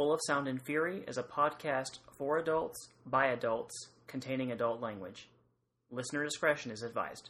Full of Sound and Fury is a podcast for adults, by adults, containing adult language. Listener discretion is advised.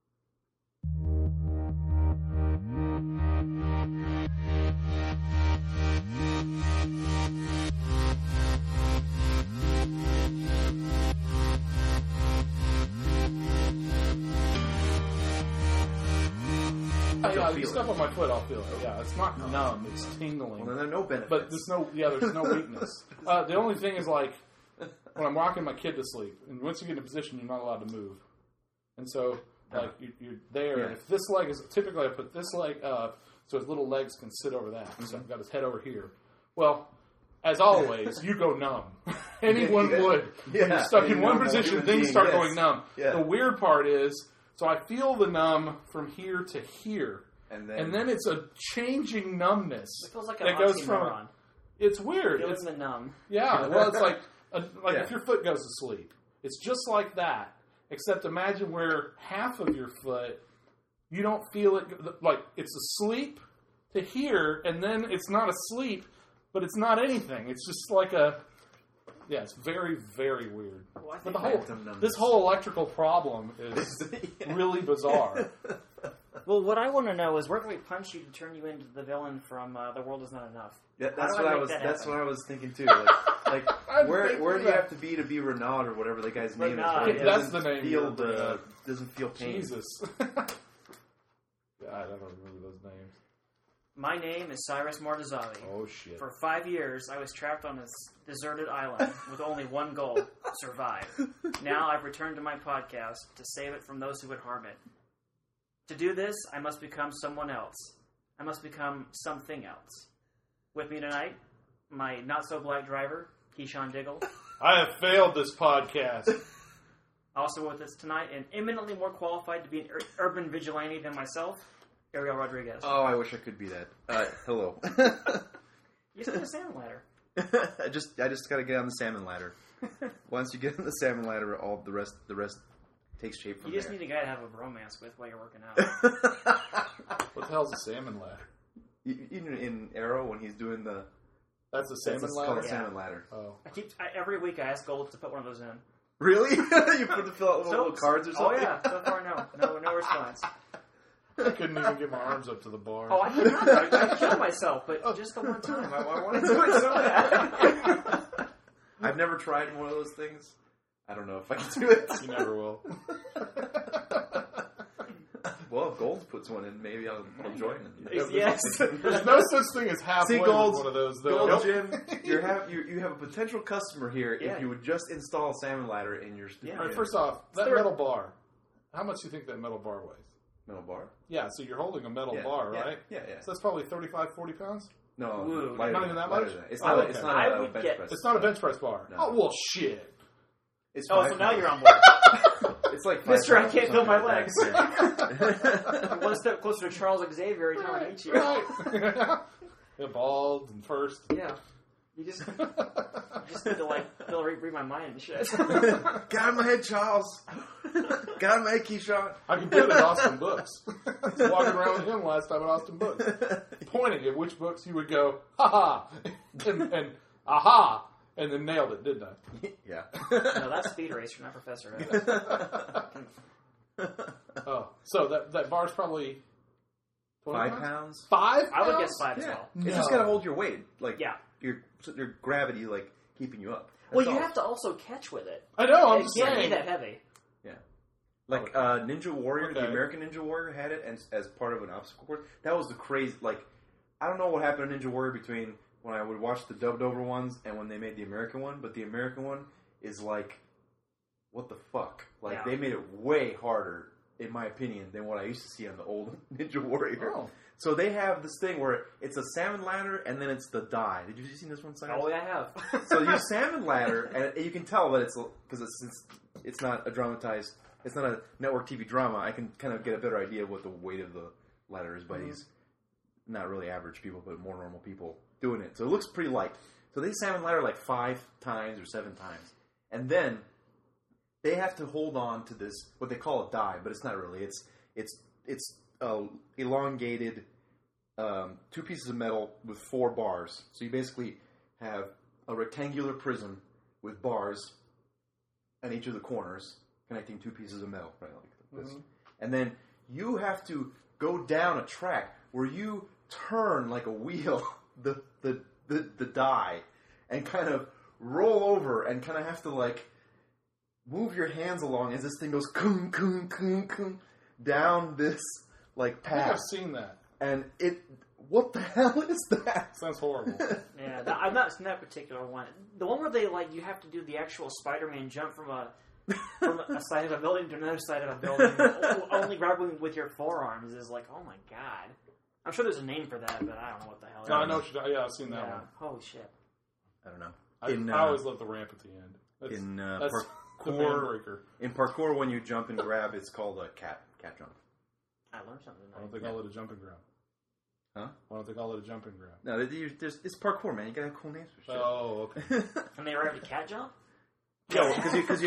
Yeah, you step on my foot, I'll feel it. Yeah, it's not numb, it's tingling. Well, then there are no benefits. But there's no weakness. The only thing is, like, when I'm rocking my kid to sleep, and once you get in a position, you're not allowed to move. And so, like, you're there, and if this leg is, typically I put this leg up so his little legs can sit over that. So I've got his head over here. Well, as always, you go numb. Anyone would. When you're stuck in one position, things start going numb. Yeah. The weird part is, so I feel the numb from here to here. And then it's a changing numbness. It feels like an oxymoron. It's weird. Feeling the numb. Yeah, well, it's like if your foot goes to sleep. It's just like that, except imagine where half of your foot, you don't feel it, like it's asleep to here, and then it's not asleep, but it's not anything. It's just like it's very, very weird. Well, but this whole electrical problem is really bizarre. Well, what I want to know is where can we punch you to turn you into the villain from The World Is Not Enough? Yeah, that's what I was thinking too. Like where do you have to be Renaud or whatever the guy's name is? Right? That's the name. Doesn't feel pain. Jesus. God, I don't remember those names. My name is Cyrus Martazavi. Oh, shit. For 5 years, I was trapped on this deserted island with only one goal, survive. Now I've returned to my podcast to save it from those who would harm it. To do this, I must become someone else. I must become something else. With me tonight, my not-so-black driver, Keyshawn Diggle. I have failed this podcast. Also with us tonight, and eminently more qualified to be an urban vigilante than myself, Ariel Rodriguez. Oh, I wish I could be that. Hello. You just need a salmon ladder. I just got to get on the salmon ladder. Once you get on the salmon ladder, all the rest takes shape from there. You just need a guy to have a romance with while you're working out. What the hell's a salmon ladder? Even in Arrow, when he's doing the... That's a salmon ladder? It's called a salmon ladder. Oh. Every week I ask Gold to put one of those in. Really? You put to fill out little cards or something? Oh yeah, so far no response. I couldn't even get my arms up to the bar. Oh, I could not. I killed myself, but just the one time. I wanted to do it so bad. I've never tried one of those things. I don't know if I can do it. You never will. Well, if Gold puts one in, maybe I'll join it. Yes. There's no such thing as halfway with one of those, though. Gold, Jim, you have a potential customer here if you would just install a salmon ladder in your studio. All right, first off, that metal bar. How much do you think that metal bar weighs? Metal bar? Yeah, so you're holding a metal bar, right? Yeah. So that's probably 35, 40 pounds? No, not even that much? It's not a bench press. It's not a bench press bar. No. Oh, well, shit. It's so now you're on board. It's like Mr. I can't feel my legs. One step closer to Charles Xavier every time I meet you. Right. Bald and first. Yeah. You just need to read my mind and shit. Got in my head, Charles. Got in my head, Keyshawn. I can do it at Austin Books. I was walking around with him last time at Austin Books, pointing at which books he would go, ha-ha, and aha, and then nailed it, didn't I? Yeah. No, that's Speed Racer, not Professor X. Oh, so that bar's probably 5 pounds? 5 pounds? I would guess 5 as well. It's just got to hold your weight. Like, yeah. Your gravity, like, keeping you up. That's you have to also catch with it. I know, I'm just saying. It can't be that heavy. Yeah. Like, Ninja Warrior, the American Ninja Warrior had it as part of an obstacle course. That was the crazy, like, I don't know what happened to Ninja Warrior between when I would watch the dubbed over ones and when they made the American one, but the American one is like, what the fuck? Like, they made it way harder, in my opinion, than what I used to see on the old Ninja Warrior. Oh. So they have this thing where it's a salmon ladder and then it's the die. Did you see this one, Simon? Oh, yeah, I have. So you salmon ladder, and you can tell that it's because it's not a dramatized, it's not a network TV drama. I can kind of get a better idea of what the weight of the ladder is by these not really average people, but more normal people doing it. So it looks pretty light. So they salmon ladder like 5 times or 7 times, and then they have to hold on to this what they call a die, but it's not really. It's elongated 2 pieces of metal with 4 bars. So you basically have a rectangular prism with bars at each of the corners connecting two pieces of metal, right, like this. And then you have to go down a track where you turn like a wheel the die and kind of roll over and kind of have to like move your hands along as this thing goes kung, kung, kung, kung, down this like I think path. I've seen that. And what the hell is that? Sounds horrible. Yeah, I've not seen that particular one. The one where they like you have to do the actual Spider-Man jump from a side of a building to another side of a building, only grabbing with your forearms is like, oh my god. I'm sure there's a name for that, but I don't know what the hell. No, I know. Yeah, I've seen that Yeah. one. Holy shit. I don't know. I always love the ramp at the end. That's the parkour, man-breaker. in parkour, when you jump and grab, it's called a cat jump. I learned something I don't tonight. think I'll let a jump and grab. Huh? I don't think I'll let a jump and grab. No, it's parkour, man. You gotta have cool names for shit. Oh, okay. And they were having cat jump? No, because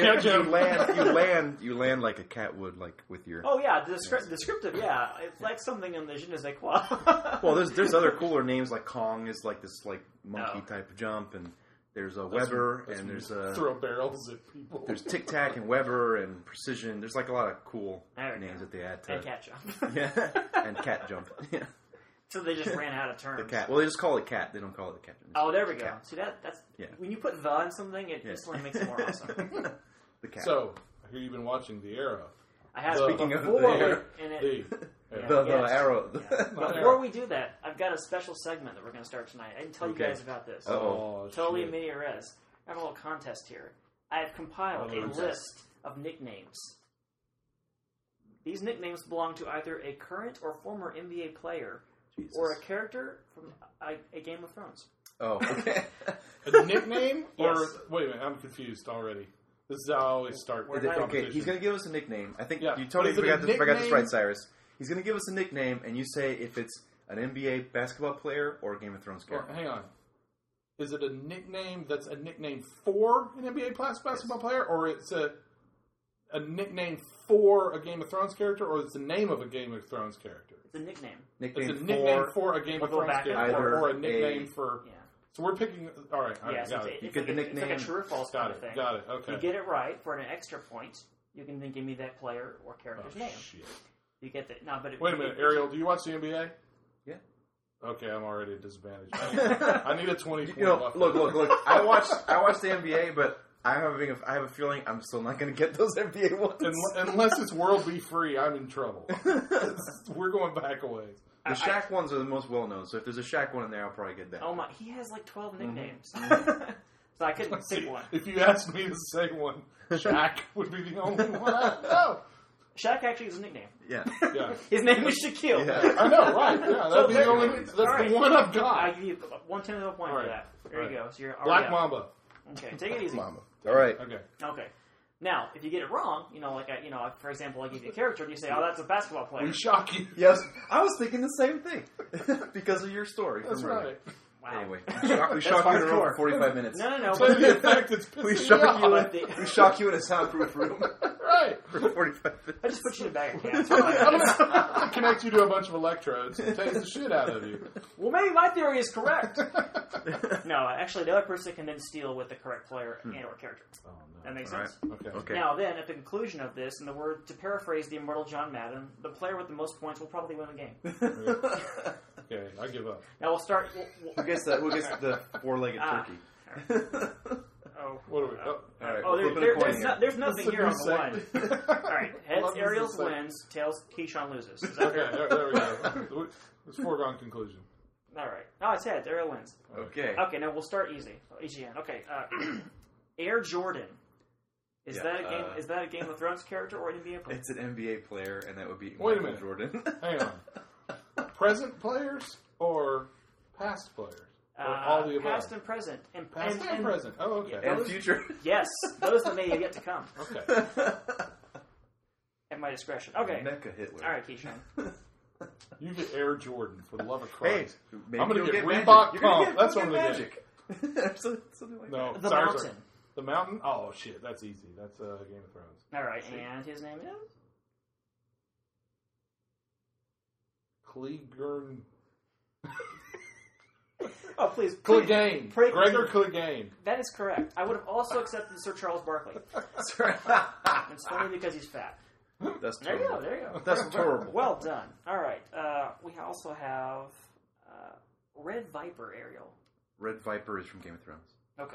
you land like a cat would, like with your. Oh yeah, descriptive, yeah. It's like something in the je ne sais quoi. Well, there's other cooler names like Kong is like this like monkey Oh. type of jump, and there's a Weber, and there's a throw barrels at people. there's Tic Tac and Weber and Precision. There's like a lot of cool There we names go. that they add to And cat jump. yeah, and cat jump. Yeah, So they just ran out of the terms. cat. Well, they just call it cat. They don't call it cat. Oh, there we go. Cat. See that's Yeah. when you put the in something, it instantly makes it more awesome. The cat. So, I hear you've been watching The Arrow. I have Speaking of before the we- Arrow. and it- Yeah. the yes. arrow. Yeah. Before we do that, I've got a special segment that we're going to start tonight. I didn't tell Okay. you guys about this. Uh-oh. Totally shit. media res. I have a little contest here. I have compiled a list of nicknames. These nicknames belong to either a current or former NBA player Jesus. or a character from a Game of Thrones. Oh, okay. A nickname? Yes. Or, wait a minute, I'm confused already. This is how I always start We're the not- Okay, competition. he's going to give us a nickname. I think Yeah. you totally Is it a forgot this nickname? right, Cyrus. He's going to give us a nickname, and you say if it's an NBA basketball player or a Game of Thrones Well, character. hang on. Is it a nickname that's a nickname for an NBA basketball player, or it's a nickname for a Game of Thrones character, or it's the name of a Game of Thrones character? It's a nickname. It's Nickname a nickname for... for a Game of We'll go Thrones back and character, forth. or a nickname for... Yeah. So we're picking... All right, Yeah, so got it. it's, You it's, get like the a, it's like a nickname. true or false kind Got of thing. it, got it, okay. You get it right for an extra point. You can then give me that player or character's name. Shit. You get that. No, but Wait a minute, Ariel, do you watch the NBA? Yeah. Okay, I'm already at a disadvantage. I need a 20-point You know, buffer. look. I watch the NBA, but I have a feeling I'm still not going to get those NBA ones. Unless it's World Be Free, I'm in trouble. We're going back a ways. The Shaq ones are the most well known, so if there's a Shaq one in there, I'll probably get that. Oh my, he has like 12 Mm-hmm. nicknames. So I couldn't pick one. If you asked me to say one, Shaq would be the only one I know. Shaq actually is a nickname. Yeah. Yeah. His name is Shaquille. Yeah. I know, right? Yeah, that'd be the only. That's All right. the one I've I got. give you 1/10 of a point All for right. that. There All you right. go. So you're Black already Mamba. up. Okay, take it easy. Mama. All right. Okay. Okay. Now, if you get it wrong, for example, I give you a character and you say, "Oh, that's a basketball player." We shock you. Yes, I was thinking the same thing because of your story. That's from earlier. right. Wow. Anyway, we shock you in a room hardcore. for 45 minutes. No. Tell you the effect it's We pissing shock me you. off. We shock you in a soundproof room Right. for 45 minutes. I just put you in a bag of cats. I'm gonna connect you to a bunch of electrodes and take the shit out of you. Well, maybe my theory is correct. No, actually, the other person can then steal with the correct player and or character. Oh That makes All sense. right. no. Okay. Okay. Now, then, at the conclusion of this, in the word to paraphrase the immortal John Madden, the player with the most points will probably win the game. Okay, I give up. Now we'll start. Who gets the four-legged Ah. turkey? Oh, What do we? Oh, All right. oh we're flipping a coin here. there's nothing That's a here on new the one. segment. All right, heads Love this Ariel's segment. wins, tails Keyshawn loses. Is that Okay, there we go. It's foregone conclusion. all right? No, it's heads. Ariel wins. Okay. Okay, now we'll start easy. Easy end. Okay, Air Jordan. Is Yeah, that a game? Is that a Game of Thrones character or an NBA player? It's an NBA player, and that would be Wait a Michael minute. Jordan. Hang on. Present players or past players? Or all the above? Past and present, and Past and present. Oh, okay. Yeah. and future. Yes, those that may yet to come Okay. at my discretion. Okay, Mecha Hitler. all right, Keyshawn. You get Air Jordan for the love of Hey, Christ. maybe I'm gonna you'll get magic. Reebok You're gonna Pump. get- That's you'll what get I'm gonna get. magic. Something like No, that. The sorry, Mountain. sorry. The Mountain? Oh, shit. That's easy. That's Game of Thrones. All right, and his name is Clegern. Oh, please. Clegane. Pray- Gregor Clegane. That is correct. I would have also accepted Sir Charles Barkley. That's right. It's funny because he's fat. That's There you terrible. go. There you go. That's terrible. Well done. All right. We also have Red Viper Ariel. Red Viper is from Game of Thrones. Okay.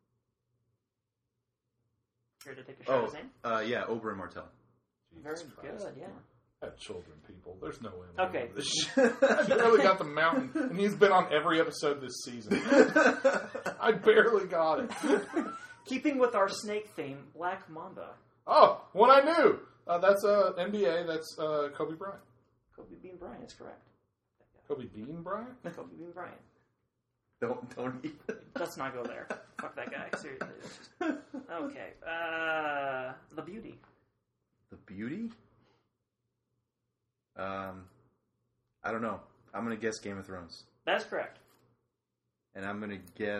Here to take a shot at his name? Yeah, Oberyn Martell. Very Jesus Christ. good, yeah. I have children, people. There's no way. I'm Okay. gonna do this shit. I barely got the mountain, and he's been on every episode this season. I barely got it. Keeping with our snake theme, Black Mamba. Oh, one I knew. That's NBA. That's Kobe Bryant. Kobe Bean Bryant is correct. Kobe Bean Bryant? Kobe Bean Bryant. Don't even. Let's not go there. Fuck that guy. Seriously. Okay. The Beauty. The Beauty? I don't know. I'm gonna guess Game of Thrones, That's correct. and I'm gonna guess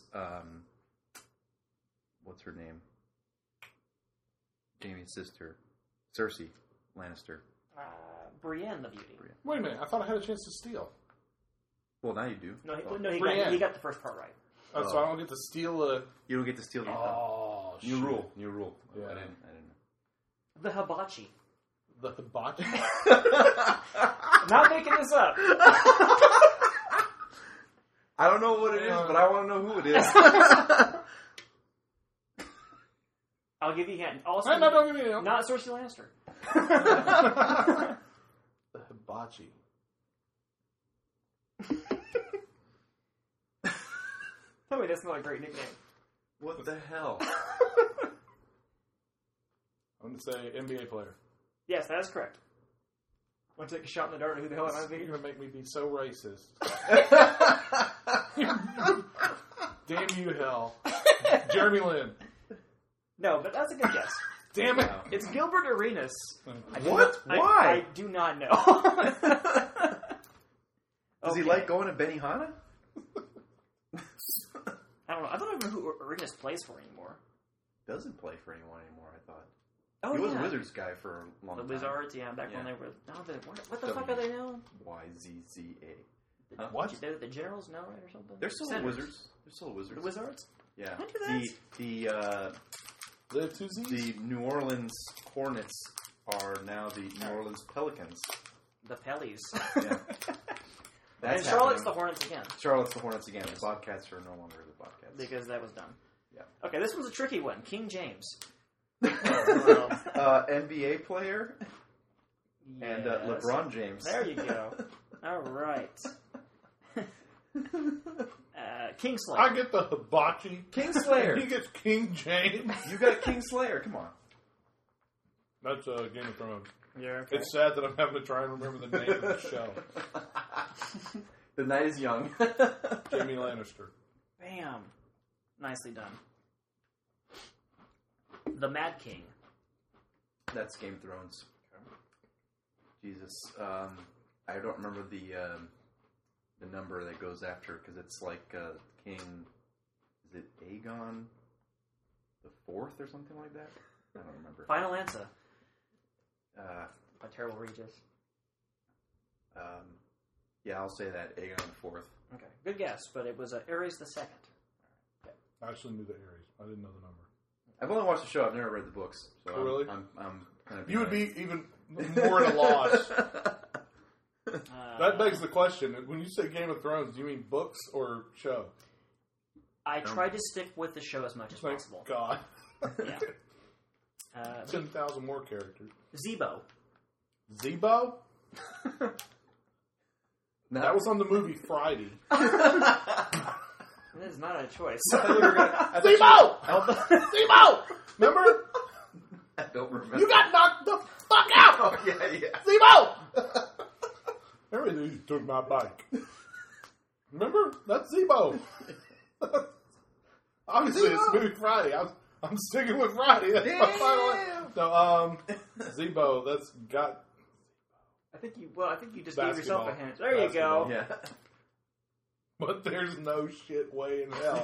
what's her name? Jaime's sister, Cersei Lannister. Brienne the Beauty. Wait a minute. I thought I had a chance to steal. Well, now you do. No, Brienne. he got the first part right. Oh, so I don't get to steal a... You don't get to steal the Oh, New shit. rule. New rule. Yeah. I didn't know. The Hibachi. The hibachi? I'm not making this up. I don't know what it is, but I want to know who it is. I'll give you a hint. Also, Hey, no, don't give me a... not Cersei Lannister. The hibachi. Tell me that's not a great nickname. What the hell? I'm going to say NBA player. Yes, that is correct. Want to take a shot in the dark at who the hell it might You're be? going to make me be so racist. Damn you, hell. Jeremy Lin. No, but that's a good guess. Damn it. Wow. It's Gilbert Arenas. What? I Why? do not know. Does he Okay. like going to Benihana? I don't know. I don't know who Arenas plays for anymore. Doesn't play for anyone anymore, I thought. Oh, He was yeah. a Wizards guy for a long The time. Wizards, yeah, back when Yeah. they were... No, what the fuck are they now? YZZA. What? They're the Generals now, right, or something? They're still Senators. Wizards. They're still Wizards. The Wizards? Yeah. I knew that. The two Z's? The New Orleans Hornets are now the New Orleans Pelicans. The Pellies. Yeah. And Charlotte's the Hornets again. Charlotte's the Hornets again. The Bobcats are no longer the Bobcats. Because that was done. Yeah. Okay, this one's a tricky one. King James. NBA player and Yes. LeBron James. There you go. All right. Kingslayer. I get the hibachi. Kingslayer. He gets King James. You got Kingslayer. Come on. That's Game of Thrones. Yeah, okay. It's sad that I'm having to try and remember the name of the show. The night is young. Jamie Lannister. Bam. Nicely done. The Mad King. That's Game of Thrones. Jesus. I don't remember the number that goes after, because it's like King... Is it Aegon the 4th or something like that? I don't remember. Final answer. Uh, A terrible Regis. Yeah, I'll say that. Aegon the 4th. Okay. Good guess, but it was Ares the Second. I actually knew the Aries. I didn't know the number. I've only watched the show. I've never read the books. So Oh, really? I'm kind of... You would be even more at a loss. That begs the question. When you say Game of Thrones, do you mean books or show? I tried to stick with the show as much as Thank possible. God. Yeah. 10,000 more characters. Zebo. Zebo? No. That was on the movie Friday. That is not a choice. Zebo! Zebo! Remember? I don't remember. You got knocked the fuck out! Oh, yeah. Zebo! Remember, you took my bike. Remember? That's Zebo. Obviously, it's movie Friday. I'm sticking with Friday. That's my final answer. So, Zebo, that's got... I think you just gave yourself a Basketball. hint. There you go. Yeah. But there's no shit way in hell.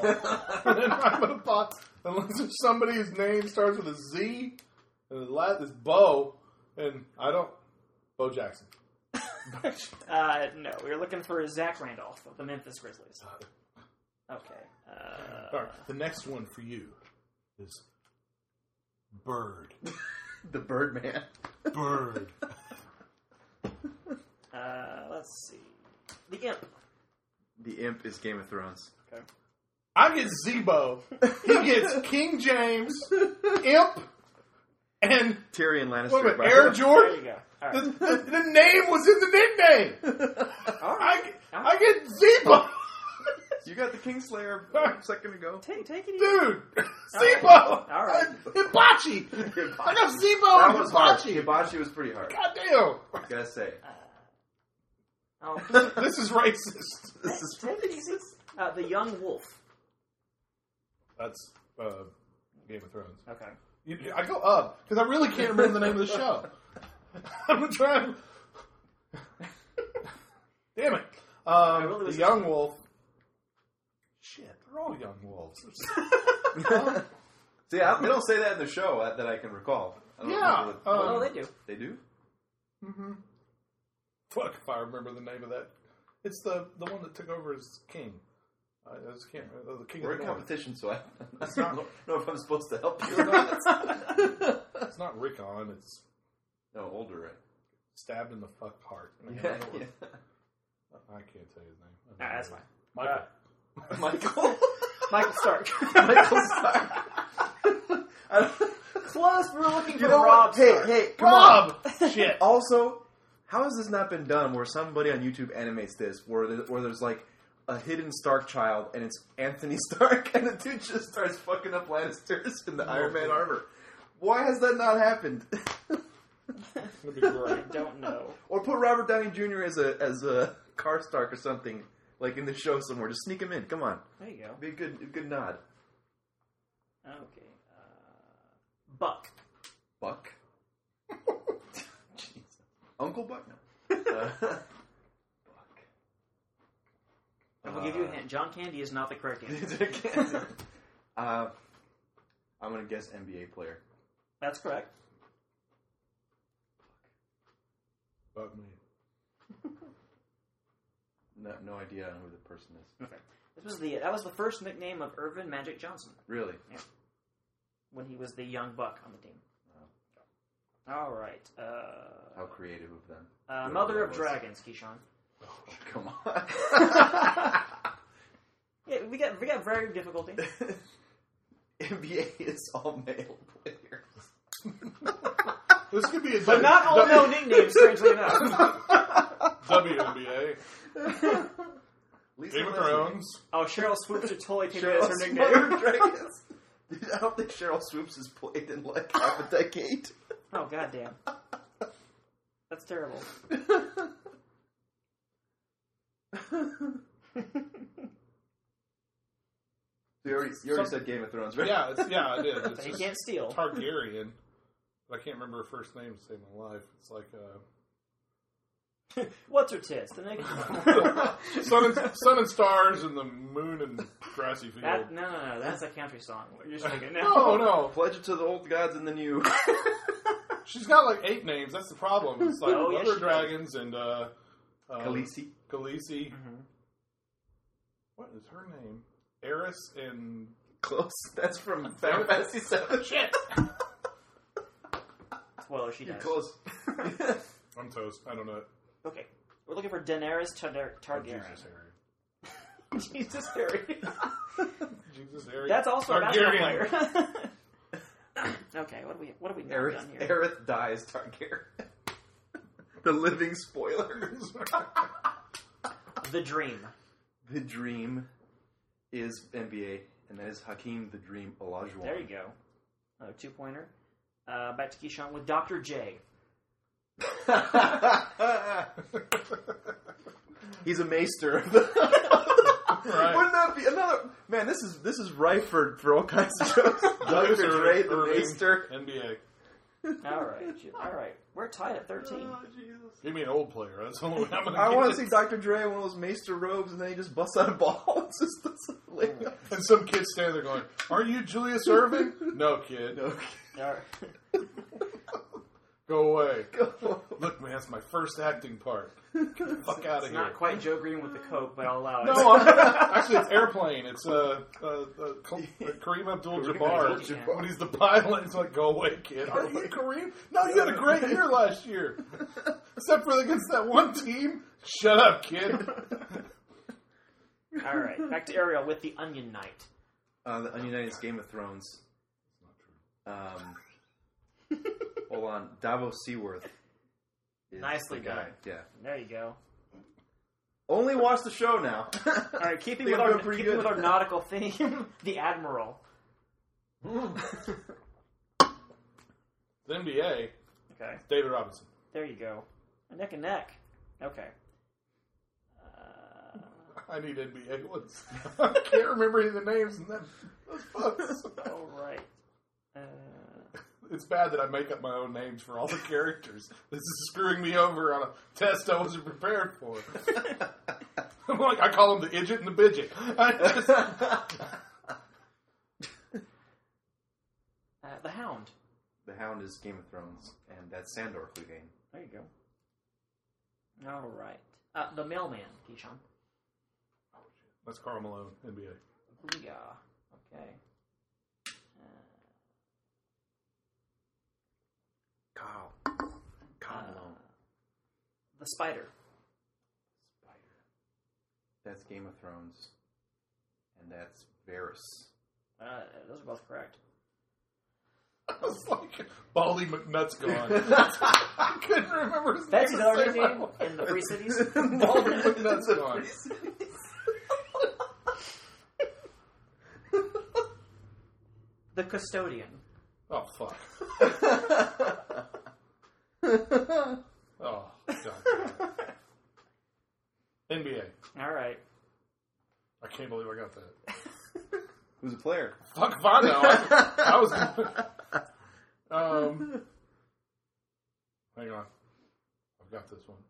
Unless there's somebody whose name starts with a Z, and the last is Bo, and I don't... Bo Jackson. No, we were looking for Zach Randolph of the Memphis Grizzlies. Okay. All right, the next one for you is Bird. The Birdman. Bird. Let's see. The Imp. The Imp is Game of Thrones. Okay. I get Zebo. He gets King James, Imp, and Tyrion Lannister. what about by Air the way. Jordan? There you go. All right. The name was in the nickname. All right. I get Zebo. You got the Kingslayer a second ago. Take it easy. Dude, Zebo. All right. Hibachi. I got Zebo That and was hard. Hibachi. Hibachi was pretty hard. Goddamn. Gotta say. Oh, This is racist. This is take it easy. The Young Wolf. That's Game of Thrones. Okay. I go up because I really can't remember the name of the show. I'm trying. Damn it! really was the Young Wolf. Shit, they're all young wolves. See, they don't say that in the show that I can recall. I don't Yeah. remember Oh, they do. they do? Mm-hmm. Fuck if I remember the name of that. It's the one that took over as king. I just can't remember. The king We're of in the North. competition, so I It's don't not- know if I'm supposed to help you or not. It's not Rickon. It's No, older, right? stabbed in the fuck heart. I Yeah, can't tell you his name. That's fine. Michael. Michael. Michael Stark. Michael Stark. Close. We were looking for You know Rob what? Hey, Stark. hey, come on. Rob. Shit. Also, how has this not been done where somebody on YouTube animates this, where there's like a hidden Stark child and it's Anthony Stark and the dude just starts fucking up Lannisters in the Iron Man armor? Why has that not happened? That'd be great. I don't know. Or put Robert Downey Jr. as a car Stark or something, like in the show somewhere. Just sneak him in. Come on. There you go. Be a good nod. Okay. Buck. Buck? Jesus. Uncle Buck? No. Buck. I'm going to give you a hint. John Candy is not the correct answer. I'm going to guess NBA player. That's correct. Fuck me. No idea who the person is. Okay. That was the first nickname of Irvin Magic Johnson Really? when he was the young buck on the team. All right. How creative of them. Mother of was. Dragons, Keyshawn. Oh, come on. Yeah, we got very difficulty. NBA is all male players. This could be a But not all no nicknames, strangely enough. WNBA. Lisa Game of Leslie. Thrones. Oh, Cheryl Swoops should totally take it Cheryl as her nickname. Mother of Dragons. Dude, I don't think Cheryl Swoops has played in like half a decade. Oh, goddamn. That's terrible. You already said Game of Thrones, right? Yeah, I did. It's He just can't steal. Targaryen. But I can't remember her first name to save my life. It's like What's her tits? The nigga. sun and stars and the moon and grassy field. No. That's a country song. You're just making it now. No. Pledge it to the old gods and then you. She's got like 8 names. That's the problem. It's like Oh, yes, Mother she Dragons and Khaleesi. Khaleesi. Mm-hmm. What is her name? Eris and Close. That's from Final Fantasy VII. shit. Spoiler, she You're dies. close. I'm toast. I don't know it. Okay. We're looking for Daenerys Targaryen. Jesus, Harry. Jesus, Harry. Jesus, Harry. That's also a basketball Targaryen. player. Okay, what have we not done here? Aerith dies Targaryen. The living spoiler. The Dream. The Dream is NBA, and that is Hakeem the Dream Olajuwon. There you go. 2-pointer. Back to Keyshawn with Dr. J. He's a maester. Right. Wouldn't that be another? Man, this is ripe for all kinds of jokes. Dr. Dre, the Irving, maester. NBA. All right. We're tied at 13. Oh, Jesus. Give me an old player. That's the only way I'm going to I get want it. to see Dr. Dre in one of those maester robes, and then he just busts out a ball. It's just like, And some kid standing there going, "Are you Julius Irving?" No, kid. no. All right. Go away. Look, man, it's my first acting part. Get the fuck out of It's here. not quite Joe Green with the Coke, but I'll allow it. No, actually, it's Airplane. It's Kareem Abdul-Jabbar. When he's the pilot, it's like, go away, kid. Are you Kareem? No, you had a great year last year. Except for against that one team. Shut up, kid. All right, back to Ariel with the Onion Knight. The Onion Knight is Game of Thrones. Hold on. Davos Seaworth is Nicely the guy. done. Yeah. There you go. Only watch the show now. All right, keeping Think with I'm our doing pretty keeping good. with our nautical theme, the Admiral. The NBA, Okay, David Robinson. there you go. Neck and neck. Okay. I need NBA ones. I can't remember any of the names in those books. All right. It's bad that I make up my own names for all the characters. This is screwing me over on a test I wasn't prepared for. I'm like, I call them the Idjit and the Bidget. The Hound. The Hound is Game of Thrones, and that's Sandor Clegane. There you go. All right. The Mailman, Keyshawn. That's Karl Malone, NBA. Yeah. Okay. Kyle Malone. The Spider. That's Game of Thrones, and that's Varys. Those are both correct. I was like, Baldy McNutt's gone. I couldn't remember his That's name. his other name in the Free Cities. Baldy McNutt's gone. The Custodian. Oh, fuck. Oh, God. NBA. All right. I can't believe I got that. Who's a player? Fuck if I know. I was hang on. I've got this one.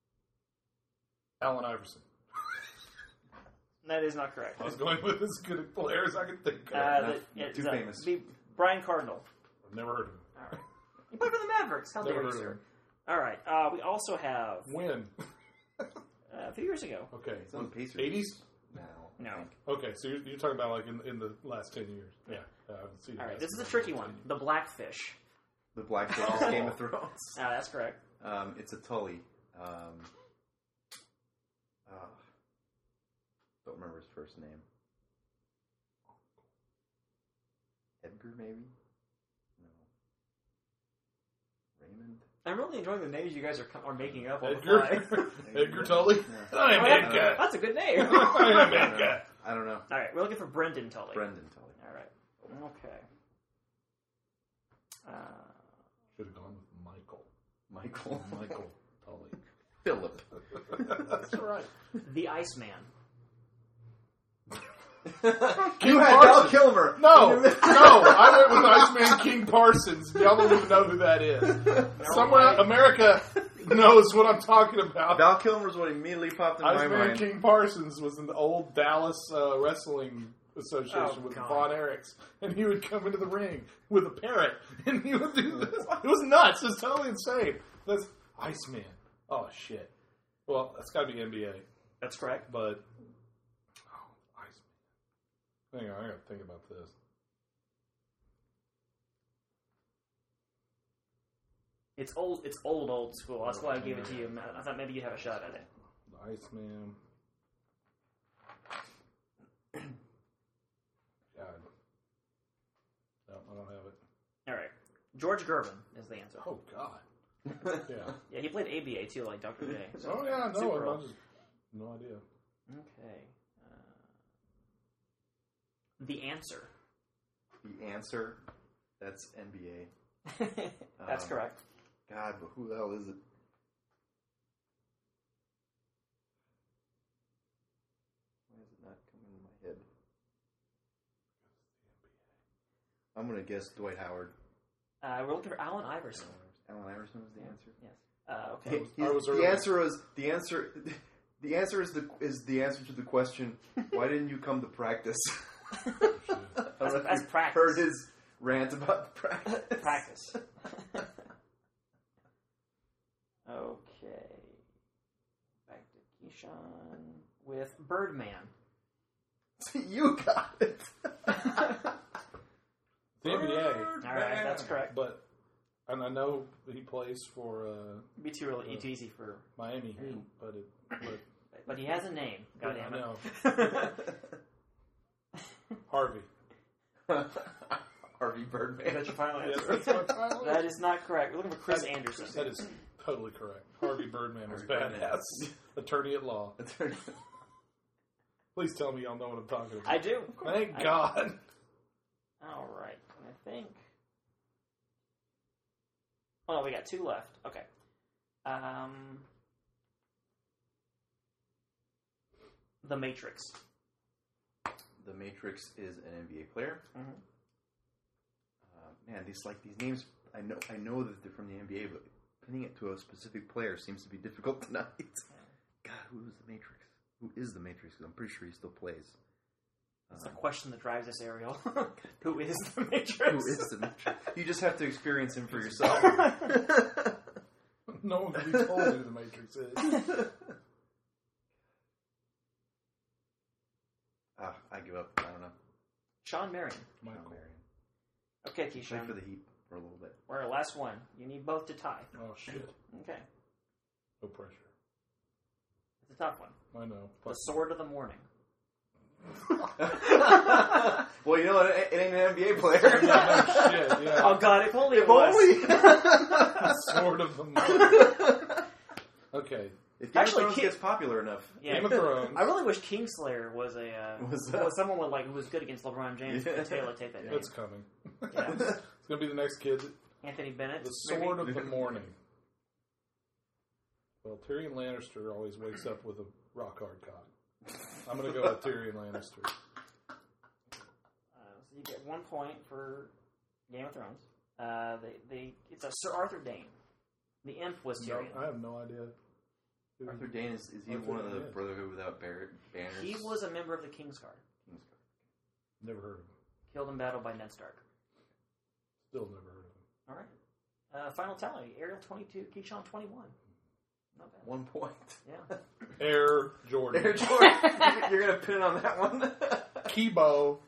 Allen Iverson. That is not correct. I was going with as good a player as I could think of. Too famous. Brian Cardinal. I've never heard of him. All right. You played for the Mavericks. How Never dare you, heard of sir? him. All right. We also have When? a few years ago. Okay. It's on the Pacers. 80s? No. Okay, so you're talking about like in the last 10 years. Yeah. I haven't seen All right. the This is a last tricky 10 one. years. The Blackfish. The Blackfish is Game of Thrones. That's correct. It's a Tully. Don't remember his first name. Edgar, maybe? No. Raymond? I'm really enjoying the names you guys are making up on the Edgar? fly. Edgar Tully? Yeah. I'm Edgar. That's a good name. I'm Edgar. I don't know. All right. We're looking for Brendan Tully. Brendan Tully. All right. Okay. Should have gone with Michael. Michael. Tully. Philip. That's right. The Iceman. You had Val Kilmer. No, I went with Iceman King Parsons. Y'all don't even know who that is. Somewhere America knows what I'm talking about. Val Kilmer's what immediately popped in my Iceman mind. King Parsons was in the old Dallas Wrestling Association with God. Von Erichs, and he would come into the ring with a parrot, and he would do this. It was nuts. It was totally insane. That's Iceman. Oh shit. Well, that's got to be NBA, That's correct. but Iceman. Hang on, I got to think about this. It's old school. That's why I gave it to you. I thought maybe you'd have a shot at it. The Iceman. God. No, I don't have it. All right. George Gervin is the answer. Oh, God. Yeah. Yeah, he played ABA too, like Dr. J. So Oh, yeah, no, super I old. just, no idea. Okay. The Answer. The Answer. That's NBA. That's correct. God, but who the hell is it? Why is it not coming in my head? I'm going to guess Dwight Howard. We're looking for Allen Iverson. Alan Iverson was the answer. Yes. Okay. I was the early. answer is the answer. The answer is the answer to the question. Why didn't you come to practice? That's practice. Heard his rant about practice. Practice. Okay. Back to Keyshawn with Birdman. You got it. The NBA. All right, that's correct. And I know he plays for It'd be too easy for... Miami Heat, But he has a name. Goddamn it. I know. Harvey. Harvey Birdman. That's your final Yes, answer. that's my final That is not correct. We're looking for Chris Anderson. That is totally correct. Harvey Birdman was badass. Attorney at law. Please tell me y'all know what I'm talking about. I do. Thank God. All right. I think... Oh, no, we got 2 left. Okay. The Matrix. The Matrix is an NBA player. Mm-hmm. Man, these names. I know that they're from the NBA, but pinning it to a specific player seems to be difficult tonight. God, who is the Matrix? Who is the Matrix? I'm pretty sure he still plays. That's the question that drives us, Ariel. Who is the Matrix? Who is the Matrix? You just have to experience him for yourself. No one can be told who the Matrix is. I give up. I don't know. Shawn Marion. Michael. Marion. Okay, Play Keyshawn. for the Heat for a little bit. We're our last one. You need both to tie. Oh, shit. Okay. No pressure. It's a tough one. I know. The Sword of the Morning. Well, you know what? It ain't an NBA player. No shit, yeah. Oh, God, if only it If was. only. Sort of the moment. Okay. If Game Actually, of Thrones gets popular enough. Yeah. Game of Thrones. I really wish Kingslayer was Was someone who was good against LeBron James. Yeah. Could Taylor take that name? It's coming. Yeah. It's going to be the next kid. Anthony Bennett. The Sword of the Morning. Well, Tyrion Lannister always wakes up with a rock hard cock. I'm going to go with Tyrion Lannister. So you get 1 point for Game of Thrones. It's a Sir Arthur Dayne. The imp was No, Tyrion. I have no idea. Arthur Dayne is he Arthur one of the Dayne. Brotherhood Without Banners? He was a member of the Kingsguard. Never heard of him. Killed in battle by Ned Stark. Still never heard of him. All right. Final tally. Ariel 22, Keyshawn 21. Not bad. 1 point. Yeah. Air Jordan. Air Jordan. You're going to pin on that one? Kibo.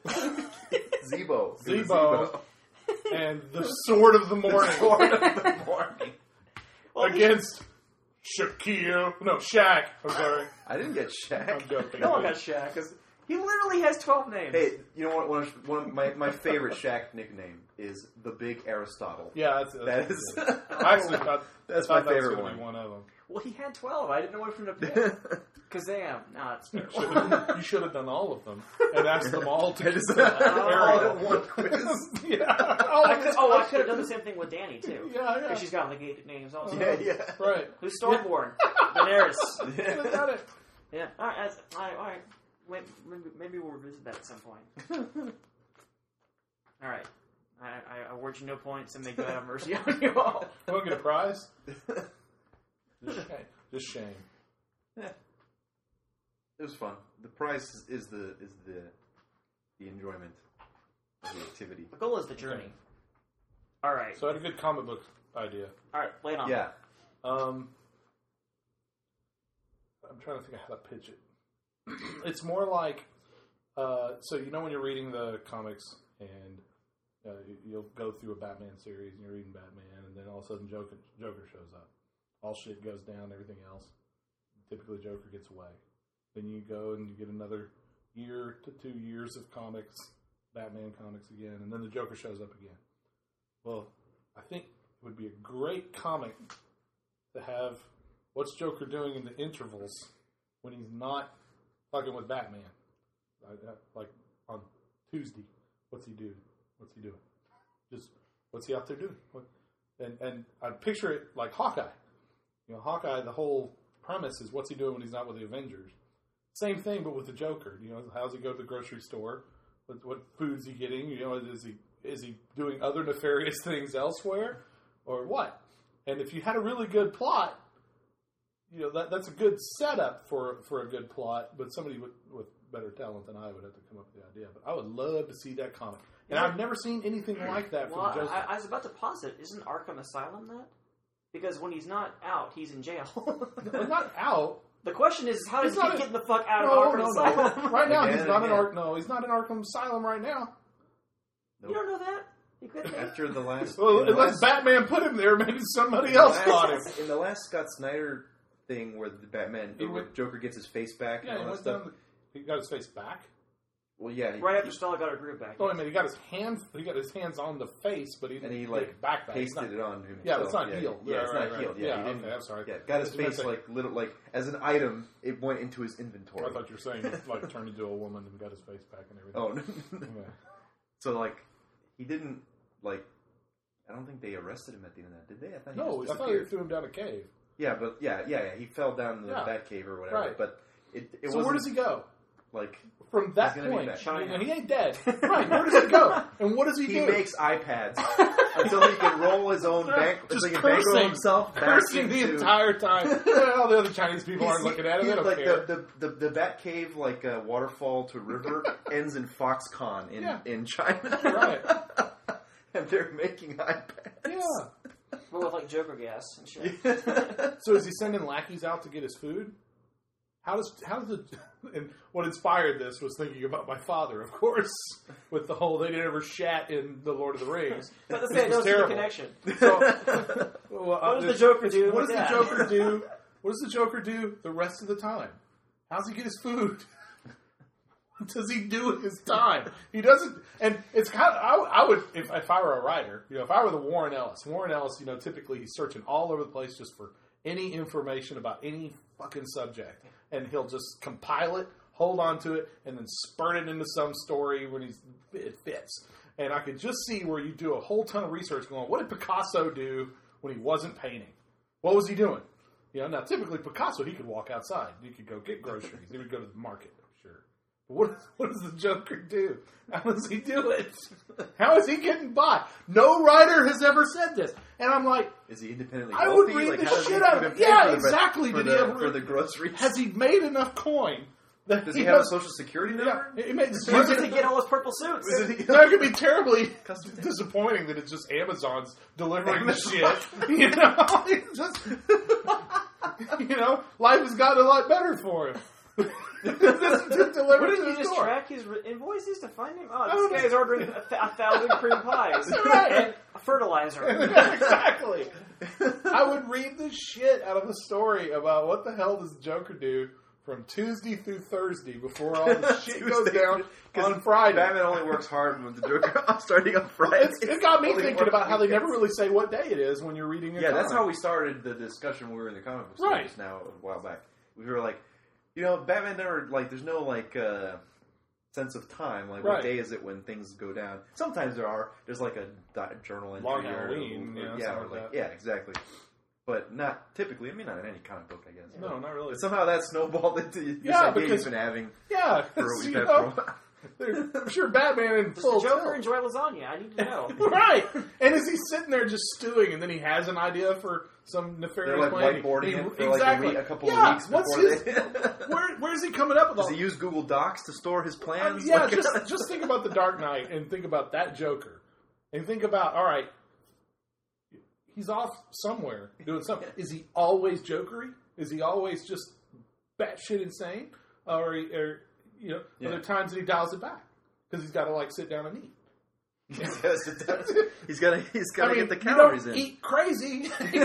Zebo. And the Sword of the Morning. Sword of the Morning. Against Shaquille. No, Shaq. I'm sorry. I didn't get I'm Shaq. joking. No one got Shaq, because he literally has 12 names. Hey, you know what? One of my favorite Shaq nickname is the Big Aristotle. Yeah, That is I actually thought that's thought my that was favorite gonna be one. one of them. Well, he had 12. I didn't know which one to pick. Kazam. No, it's terrible. You should have done all of them and asked them all to I just Ariel. one quiz. Yeah. I could have done the same thing with Danny, too. Yeah, yeah. Because she's got negated names also. Yeah. Right. Who's Stormborn? Daenerys. I got it. Yeah. All right. Maybe we'll revisit that at some point. All right. I award you no points and may God have mercy on you all. You want to get a prize? Just shame. It was fun. The prize is the enjoyment of the activity. The goal is the journey. Okay. All right. So I had a good comic book idea. All right. Lay it on. Yeah. I'm trying to think of how to pitch it. It's more like, so you know when you're reading the comics and you'll go through a Batman series and you're reading Batman and then all of a sudden Joker shows up. All shit goes down, everything else. Typically Joker gets away. Then you go and you get another year to 2 years of comics, Batman comics again, and then the Joker shows up again. Well, I think it would be a great comic to have what's Joker doing in the intervals when he's not fucking with Batman. Like on Tuesday, what's he doing? Just what's he out there doing? And I picture it like Hawkeye. You know, Hawkeye, the whole premise is what's he doing when he's not with the Avengers. Same thing, but with the Joker. You know, how's he go to the grocery store? What food's he getting? You know, is he doing other nefarious things elsewhere, or what? And if you had a really good plot, you know that's a good setup for a good plot. But somebody with better talent than I would have to come up with the idea. But I would love to see that comic, and I've never seen anything like that Well, from Joker. I was about to posit. Isn't Arkham Asylum that? Because when he's not out, he's in jail. But not out. The question is, how does he get the fuck out of No. Arkham Asylum? Right now, Again he's not in and again. he's not in Arkham Asylum right now. You don't know that? He could be. After the last, Well, in the unless last- Batman put him there, maybe somebody else caught him. in the last Scott Snyder thing where the Batman, where Joker gets his face back Yeah, and he all that went stuff. down. He got his face back. Well, yeah, Right after Stella got her groove back. Oh, wait a minute, he got his hands on the face, but he didn't and he get like it back. It's pasted not- it on himself. Yeah, but it's not healed. Yeah, it's Right, not right. healed. Yeah, Yeah, he didn't. okay, I'm sorry. Yeah, got his That's what face I'm like little, like as an item. It went into his inventory. I thought you were saying he, like turned into a woman and got his face back and everything. Oh, no. Okay. So like he didn't like. I don't think they arrested him at the end of that, did they? I thought he No, just I thought they disappeared. threw him down a cave. Yeah, but yeah, he fell down the Yeah. Batcave or whatever. Right. But it So wasn't where does he go? like From that He's gonna be point, back. China. and he ain't dead. Right, where does he go? And what does he he do? makes iPads until he can roll his own bank, Just so he can bankroll cursing. himself back Cursing the into- entire time. All the other Chinese people aren't looking at him. They don't like care. the Batcave, like waterfall to river, ends in Foxconn in China. Right. And they're making iPads. Yeah. But with like Joker gas and shit. So is he sending lackeys out to get his food? How does the and what inspired this was thinking about my father, of course, with the whole they never shat in the Lord of the Rings. But let's This say was there's a terrible. connection. So, well, What does the Joker do What with does that? the Joker do? What does the Joker do the rest of the time? How's he get his food? What does he do with his time? He doesn't, and it's kind of. I would if I were a writer, if I were the Warren Ellis, typically he's searching all over the place just for any information about any fucking subject, and he'll just compile it, hold on to it, and then spurt it into some story when it fits. And I could just see where you do a whole ton of research going, what did Picasso do when he wasn't painting? What was he doing? Now typically Picasso, he could walk outside. He could go get groceries. He would go to the market, I'm sure. But what does the Joker do? How does he do it? How is he getting by? No writer has ever said this. And I'm like, Is he independently I wealthy? would read Like, the how does he shit out of even it. pay Yeah, for the- exactly. For Did he the, ever- for the groceries? has he made enough coin? That Does he have a social security Yeah, number? he made Where did he get all those purple suits? That could be terribly disappointing that it's just Amazon's delivering the shit. It's just, life has gotten a lot better for him. Just deliver Wouldn't to you the just store. track his invoices to find him? Oh, this guy's ordering 1,000 cream pies Right. and fertilizer. Exactly. I would read the shit out of a story about what the hell does Joker do from Tuesday through Thursday before all the shit goes Tuesday, down 'cause on Friday. Batman only works hard when the Joker starting on Friday. It got me Only thinking works about how they weekends. never really say what day it is when you're reading a Yeah, that's comic. how we started the discussion when we were in the comic book store Right. just now a while back. We were like, Batman never, there's no, sense of time. Like, Right. what day is it when things go down? Sometimes there's like a journal entry. Long or- Halloween, or- something or like that. yeah, exactly. But not typically, not in any comic book, I guess. No, not really. But somehow that snowballed into this Yeah, idea because- he's been having Yeah, for a you week know, after. I'm sure Batman in Does full the Joker tilt. enjoy lasagna? I need to know. Right, and is he sitting there just stewing, and then he has an idea for some nefarious They're like plan? whiteboarding it for exactly. a couple yeah, of weeks what's before his, they. where's he coming up with all? Does he use Google Docs to store his plans? Yeah, Like- just think about the Dark Knight and think about that Joker, and think about all right, he's off somewhere doing something. Is he always jokery? Is he always just batshit insane, or are there times that he dials it back because he's got to sit down and eat? He's got to get the you calories don't in. eat crazy. He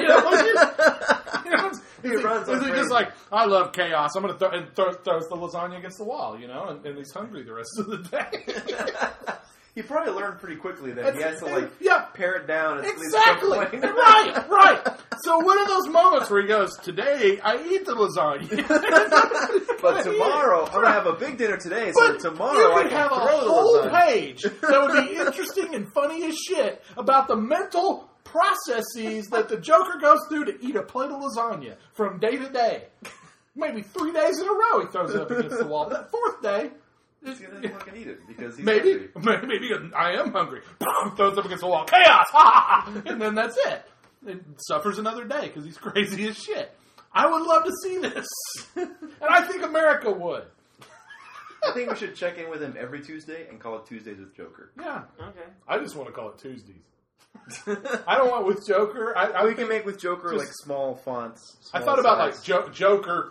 runs on Is he crazy. just like, I love chaos. I'm going to throws the lasagna against the wall, and he's hungry the rest of the day. He probably learned pretty quickly that he has to pare it down and Exactly. Right. So what are those moments where he goes, today I eat the lasagna. But tomorrow, I'm going to have a big dinner today, But so tomorrow you I could can have a throw the whole lasagna. page that would be interesting and funny as shit about the mental processes that the Joker goes through to eat a plate of lasagna from day to day. Maybe 3 days in a row he throws it up against the wall. That fourth day, He's going to fucking eat it because he's maybe I am hungry. Throws up against the wall. Chaos! And then that's it. It suffers another day because he's crazy as shit. I would love to see this. And I think America would. I think we should check in with him every Tuesday and call it Tuesdays with Joker. Yeah. Okay. I just want to call it Tuesdays. I don't want with Joker. We can make with Joker just, like small fonts. I thought about like Joker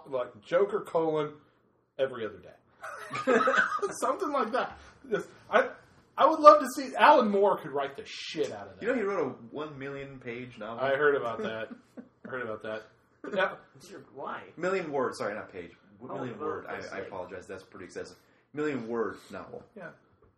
colon every other day, something like that. I would love to see Alan Moore could write the shit out of that. You know, he wrote a 1 million page novel. I heard about that. Yeah. Why? Million word. Sorry, not page. Million well, word. I apologize. That's pretty excessive. Million word novel. Yeah.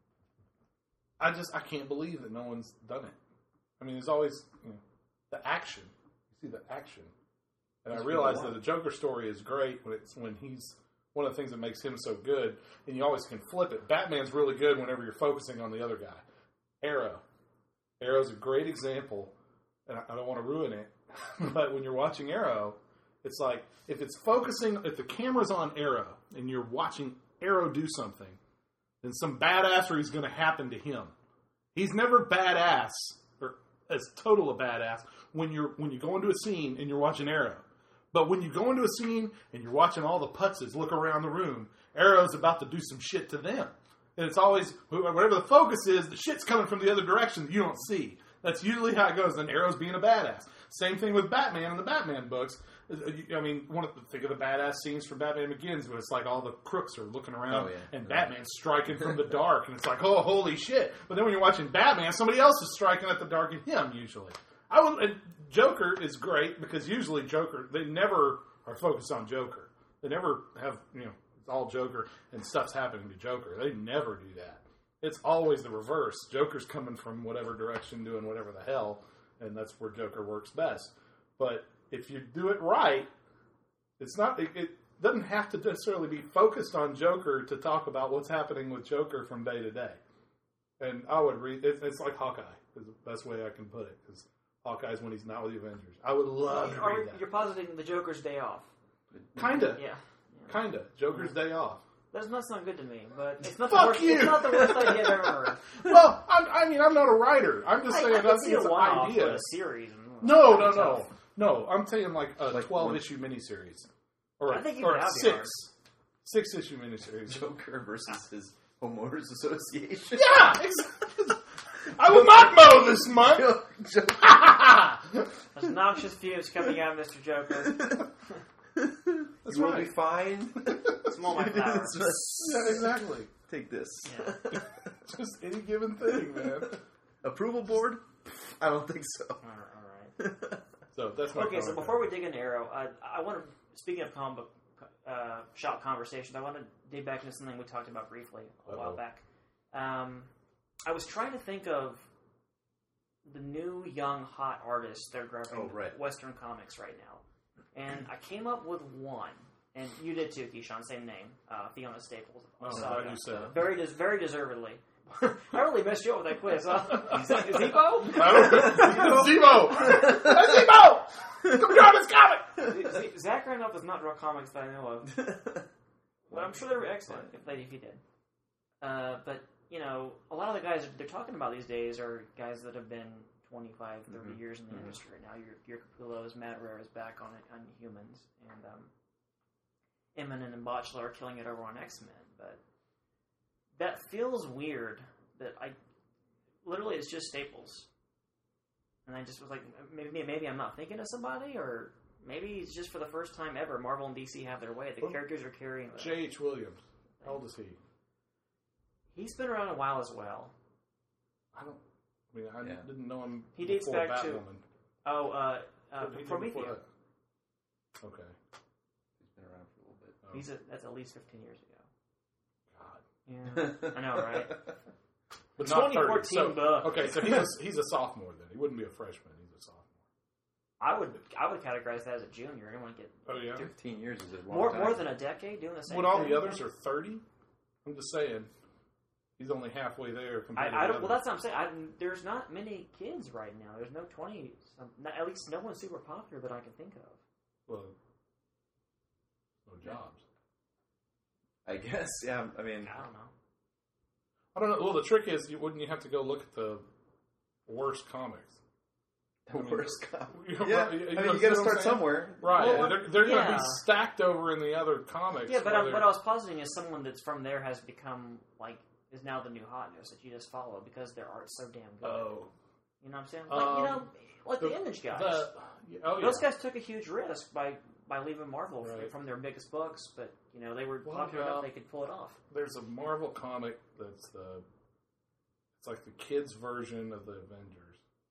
I can't believe that no one's done it. I mean, there's always the action. You see the action, and I realize that the Joker story is great when he's one of the things that makes him so good. And you always can flip it. Batman's really good whenever you're focusing on the other guy. Arrow's a great example, and I don't want to ruin it, but when you're watching Arrow, it's like if the camera's on Arrow and you're watching Arrow do something, then some badassery is going to happen to him. He's never badass or as total a badass when you go into a scene and you're watching Arrow. But when you go into a scene and you're watching all the putzes look around the room, Arrow's about to do some shit to them. And it's always, whatever the focus is, the shit's coming from the other direction that you don't see. That's usually how it goes. And Arrow's being a badass. Same thing with Batman in the Batman books. I mean, think of the badass scenes from Batman Begins where it's like all the crooks are looking around and Batman's striking from the dark. And it's like, oh, holy shit. But then when you're watching Batman, somebody else is striking at the dark and him, usually. Joker is great because usually they never are focused on Joker. They never have, it's all Joker and stuff's happening to Joker. They never do that. It's always the reverse. Joker's coming from whatever direction doing whatever the hell, and that's where Joker works best. But if you do it right, it doesn't have to necessarily be focused on Joker to talk about what's happening with Joker from day to day. And I would read, it's like Hawkeye is the best way I can put it, because Hawkeye's when he's not with the Avengers. I would love to read that. You're positing the Joker's day off. Kinda. Yeah. Kinda. Joker's day off. That's not good to me, but it's not Fuck you! It's not the worst idea I've ever heard. Well, I'm not a writer. I'm just saying I think it's an idea. A series. No. I'm saying like a 12-issue miniseries. Or I think a 6-issue miniseries. Joker versus his homeowners association. Yeah! Exactly. I will not mow this month! There's noxious fumes coming out of Mr. Joker. You will be fine. Small my flowers. Yeah, exactly. Take this. Yeah. Just any given thing, man. Approval board? I don't think so. All right. So that's my so before we dig into Arrow, I want to, speaking of comic book shop conversations, I want to dig back into something we talked about briefly a while back. I was trying to think of the new young hot artists that are driving Western comics right now. And I came up with one, and you did too, Keyshawn, same name, Fiona Staples. Glad you said. Very deservedly. I really messed you up with that quiz, huh? Zebo? Zebo! Come draw this comic! Zach Randolph does not draw comics that I know of. But I'm sure they're excellent if he did. But, a lot of the guys they're talking about these days are guys that have been 25, 30 years in the industry. Now your Capullos, Matt Rare is back on Humans, and Immonen and Botchler are killing it over on X-Men. But that feels weird that literally it's just Staples, and I just was like, maybe I'm not thinking of somebody, or maybe it's just for the first time ever Marvel and DC have their way. The characters are carrying. J.H. Williams, how old is he? He's been around a while as well. I didn't know him. He dates back to Prometheus. Okay. He's been around for a little bit. That's at least 15 years ago. God. Yeah, I know, right? But 2014 book. Okay, so he's a sophomore then. He wouldn't be a freshman. He's a sophomore. I would categorize that as a junior. I don't want to get. Oh yeah. 15 years is a long time. More than a decade doing the same. When all the others are 30, I'm just saying. He's only halfway there compared to the others. Well, that's what I'm saying. There's not many kids right now. There's no 20. At least no one's super popular that I can think of. Well, no jobs. I guess, yeah. I mean, I don't know. Well, the trick is, wouldn't you have to go look at the worst comics? Worst comics. You got to start somewhere, right? Well, they're going to be stacked over in the other comics. Yeah, but what I was positing is someone that's from there has become is now the new hotness that you just follow because their art's so damn good. Oh, You know what I'm saying? Like, like the Image guys. Those guys took a huge risk by leaving Marvel from their biggest books, but they were popular enough they could pull it off. There's a Marvel comic that's it's like the kids' version of the Avengers.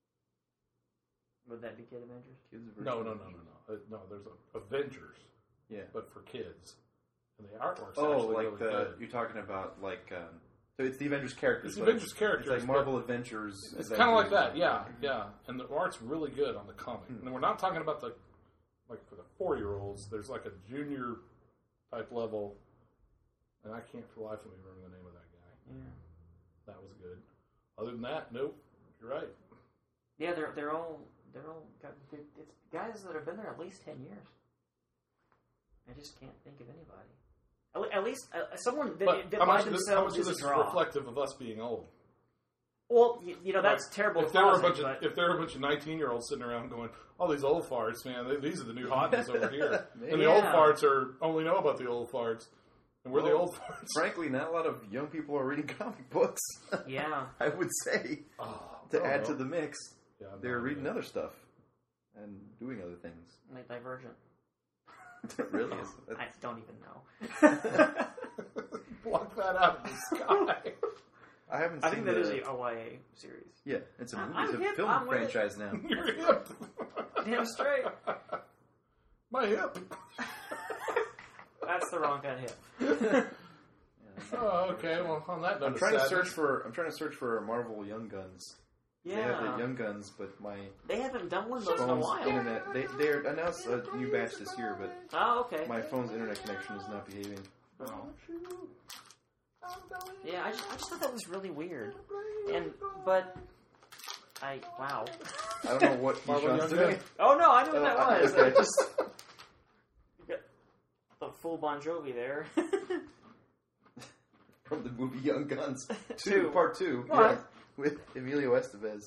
Would that be Kid Avengers? Kids No. No, there's Avengers. Yeah, but for kids, and the artwork's actually really good. You're talking about so it's the Avengers characters. It's the Avengers characters. It's like Marvel Adventures. It's kind of like that, yeah. And the art's really good on the comic. And we're not talking about for the 4-year-olds. There's like a junior type level, and I can't for the life of me remember the name of that guy. Yeah, that was good. Other than that, nope. You're right. Yeah, they're all it's guys that have been there at least 10 years. I just can't think of anybody. At least someone that by themselves how much of is this a draw. is reflective of us being old? Well, that's terrible. If there were a bunch of 19-year-olds sitting around going, "Oh, these old farts, man! These are the new hotness over here," and the old farts only know about the old farts, and we're the old farts. Frankly, not a lot of young people are reading comic books. Yeah, I would say to add to the mix, they're reading other stuff and doing other things. Like Divergent. It really is. I don't even know. Block that out of the sky. I haven't. I think that is a YA series. Yeah, it's a film franchise now. Your hip. Damn straight. My hip. That's the wrong kind of hip. Oh, okay. Well, on that note, I'm trying to search for Marvel Young Guns. Yeah. They have the Young Guns, but they haven't done one of those in a while. Internet. They announced a new batch this year, but okay. My phone's internet connection is not behaving. Oh. Yeah, I just thought that was really weird. Wow. I don't know what Keyshawn's doing. Oh no, I knew what that was. Okay, You got the full Bon Jovi there. From the movie Young Guns 2. Part 2. What? Yeah, with Emilio Estevez.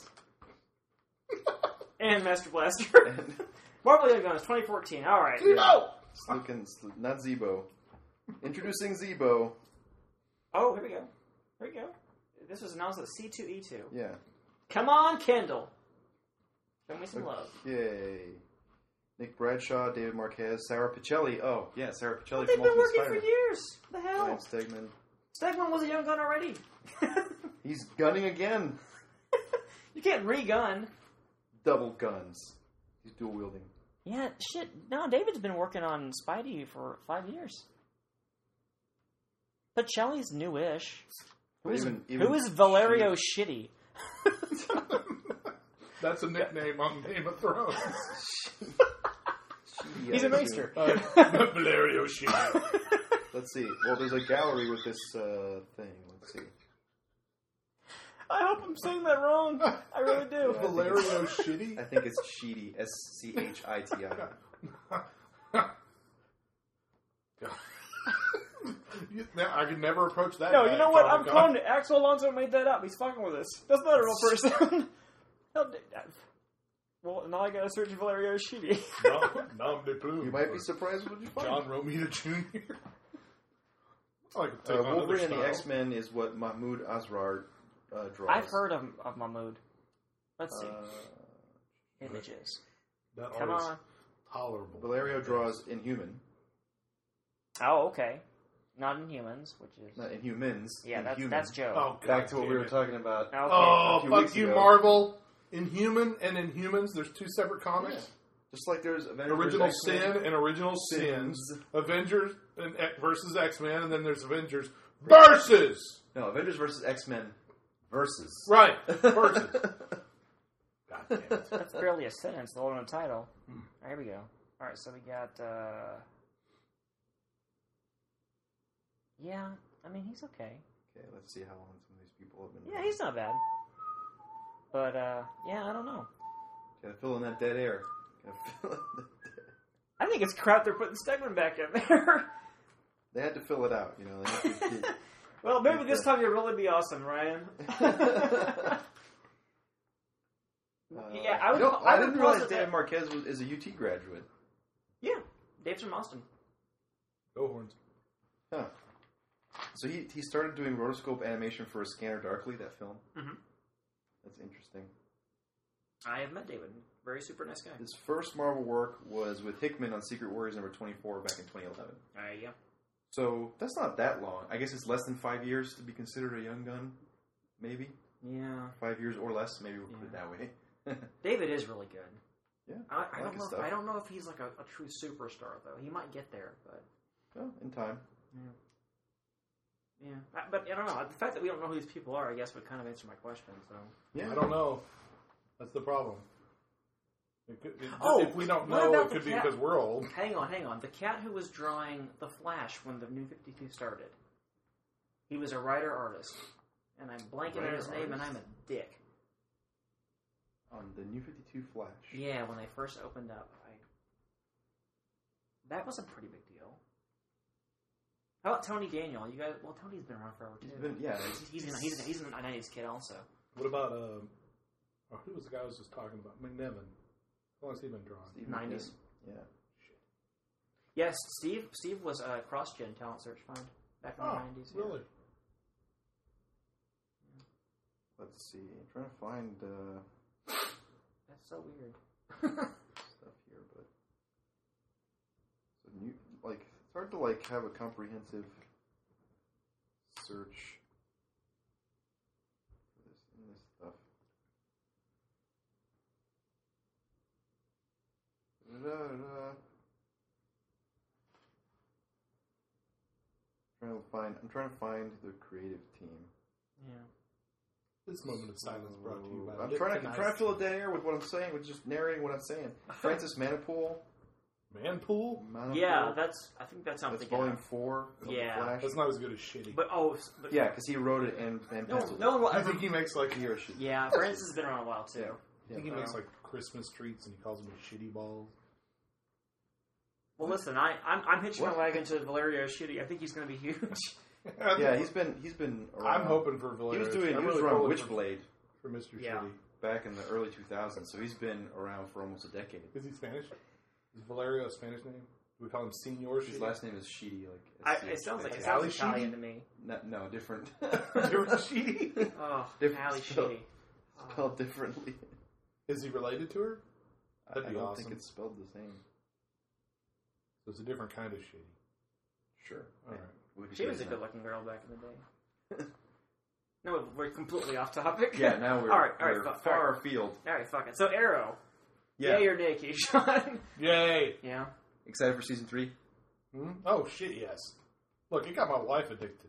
And Master Blaster. Marvel Young Guns 2014. Alright. Zebo! Not Zebo. Introducing Zebo. Oh, here we go. This was announced at C2E2. Yeah. Come on, Kendall. Show me some love. Yay. Nick Bradshaw, David Marquez, Sarah Pichelli. Oh, yeah, Sarah Pichelli They've from been Ultimate working Spider-Man. for years. What the hell? Ryan Stegman. Stegman was a young gun already. He's gunning again. You can't re-gun. Double guns. He's dual wielding. Yeah, shit. No, David's been working on Spidey for 5 years. But Shelley's newish. Who is Valerio Shitty? That's a nickname on Game of Thrones. He's a maester. Valerio Shitty. Let's see. Well, there's a gallery with this thing. Let's see. I hope I'm saying that wrong. I really do. Valerio Shitty? I think it's Sheedy. SCHITI. I could never approach that. No, you know what? I'm calling it. Axel Alonso made that up. He's fucking with us. That's not a real person. Well, now I gotta search Valerio Shitty. Nom de plume. You might be surprised when you find John Romita Jr. Wolverine and the X-Men is what Mahmoud Asrar draws. I've heard of Mahmoud. Let's see. Images. Come on. Tolerable. Valerio draws Inhuman. Oh, okay. Not Inhumans, which is... Not Inhumans. Yeah, Inhuman. that's Joe. Oh, back to what we were talking about. Okay. Oh, fuck you, ago. Marvel. Inhuman and Inhumans, there's 2 separate comics. Yeah. Just like there's Avengers Original X-Men. Sin and Original Sins. Avengers versus X-Men, and then there's Avengers versus. No, Avengers versus X-Men versus. Right, versus. God damn it. That's barely a sentence, the whole title. There we go. Alright, so we got... Yeah, I mean, he's okay. Okay, let's see how long some of these people have been. Yeah, he's not bad. But, yeah, I don't know. Gotta fill in that dead air. I think it's crap they're putting Stegman back in there. They had to fill it out, you know. They had to get, Well, maybe this time you'll really be awesome, Ryan. Yeah, I didn't realize Dan Marquez is a UT graduate. Yeah, Dave's from Austin. Go Horns. Huh. So he started doing rotoscope animation for Scanner Darkly, that film. Mm-hmm. That's interesting. I have met David. Very super nice guy. His first Marvel work was with Hickman on Secret Warriors number 24 back in 2011. Yeah. So that's not that long. I guess it's less than 5 years to be considered a young gun, maybe. Yeah. 5 years or less, maybe we'll put it that way. David is really good. Yeah, I like his stuff. don't know if he's like a true superstar though. He might get there, but Well, in time. yeah. But I don't know. The fact that we don't know who these people are, I guess, would kind of answer my question. So Yeah, I don't know. That's the problem. Oh, if we don't what know, about it could the be cat? because we're old. hang on. The cat who was drawing the Flash when the New 52 started. He was a writer-artist, and I'm blanking on his name, and I'm a dick. on the New 52 Flash. Yeah, when they first opened up, that was a pretty big deal. How about Tony Daniel? You guys? Well, Tony's been around forever too. He's a 90s kid also. What about who was the guy I was just talking about? McNevin. How long has he been drawing? 90s. Yeah. Yes, Steve was a cross-gen talent search find back in the 90s. Yeah. Really? Let's see. I'm trying to find That's so weird. stuff here, but so new, like it's hard to like have a comprehensive search for this stuff. I'm trying to find the creative team. Yeah. This moment of silence brought to you by I'm trying to fill a dead air with what I'm saying, with just narrating what I'm saying. Francis Manipool. Manpool? Yeah, I think that's something. That's volume 4 of Yeah. The Flash. That's not as good as Shitty. But Yeah, because he wrote it and penciled it. no one will I ever. think he makes like He or she. Yeah, Francis has been around a while too. Yeah. I think he makes like Christmas treats and he calls them Shitty balls. Well, listen, I'm hitching my wagon to Valerio Shitty. I think he's going to be huge. Yeah, he's been around. I'm hoping for Valerio. He was around Witchblade for Mr. Yeah. Shitty. back in the early 2000s, so he's been around for almost a decade. Is he Spanish? Is Valerio a Spanish name? Do we call him Senor His Shitty? last name is Sheedy. Like It sounds like Ali Italian Sheedy? to me. No, different. Different Shitty? Oh, Different Ali spell. Shitty. Spelled differently. Is he related to her? That'd I be don't awesome. think it's spelled the same. So it's a different kind of Shitty. Sure. All right. She was a good-looking girl back in the day. No, we're completely off topic. Yeah, now we're, all right, we're far afield. All right, fuck it. So Arrow. Yeah. Yay or nay, Keyshawn? Yay! Yeah. Excited for season 3? Hmm? Oh, shit, yes. Look, it got my wife addicted.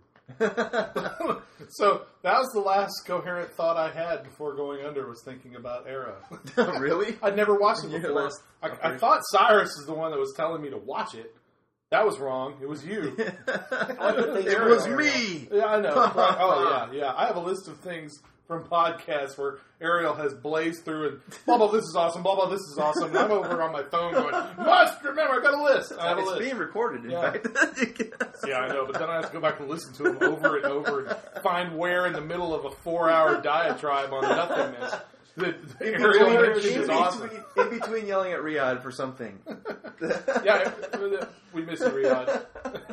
So that was the last coherent thought I had before going under was thinking about Arrow. Really? I'd never watched it Your before. last- I thought Cyrus is the one that was telling me to watch it. That was wrong. It was you. It was me! Yeah, I know. Right. Oh, yeah. I have a list of things from podcasts where Ariel has blazed through and blah, blah, this is awesome, blah, blah, this is awesome. And I'm over on my phone going, must remember, I got a list. I have a It's list. being recorded, in Yeah. fact. Yeah, I know, but then I have to go back and listen to them over and over and find where in the middle of a 4-hour diatribe on nothingness that Ariel mentioned is awesome. In between yelling at Riyadh for something. Yeah, we miss you, Riyadh.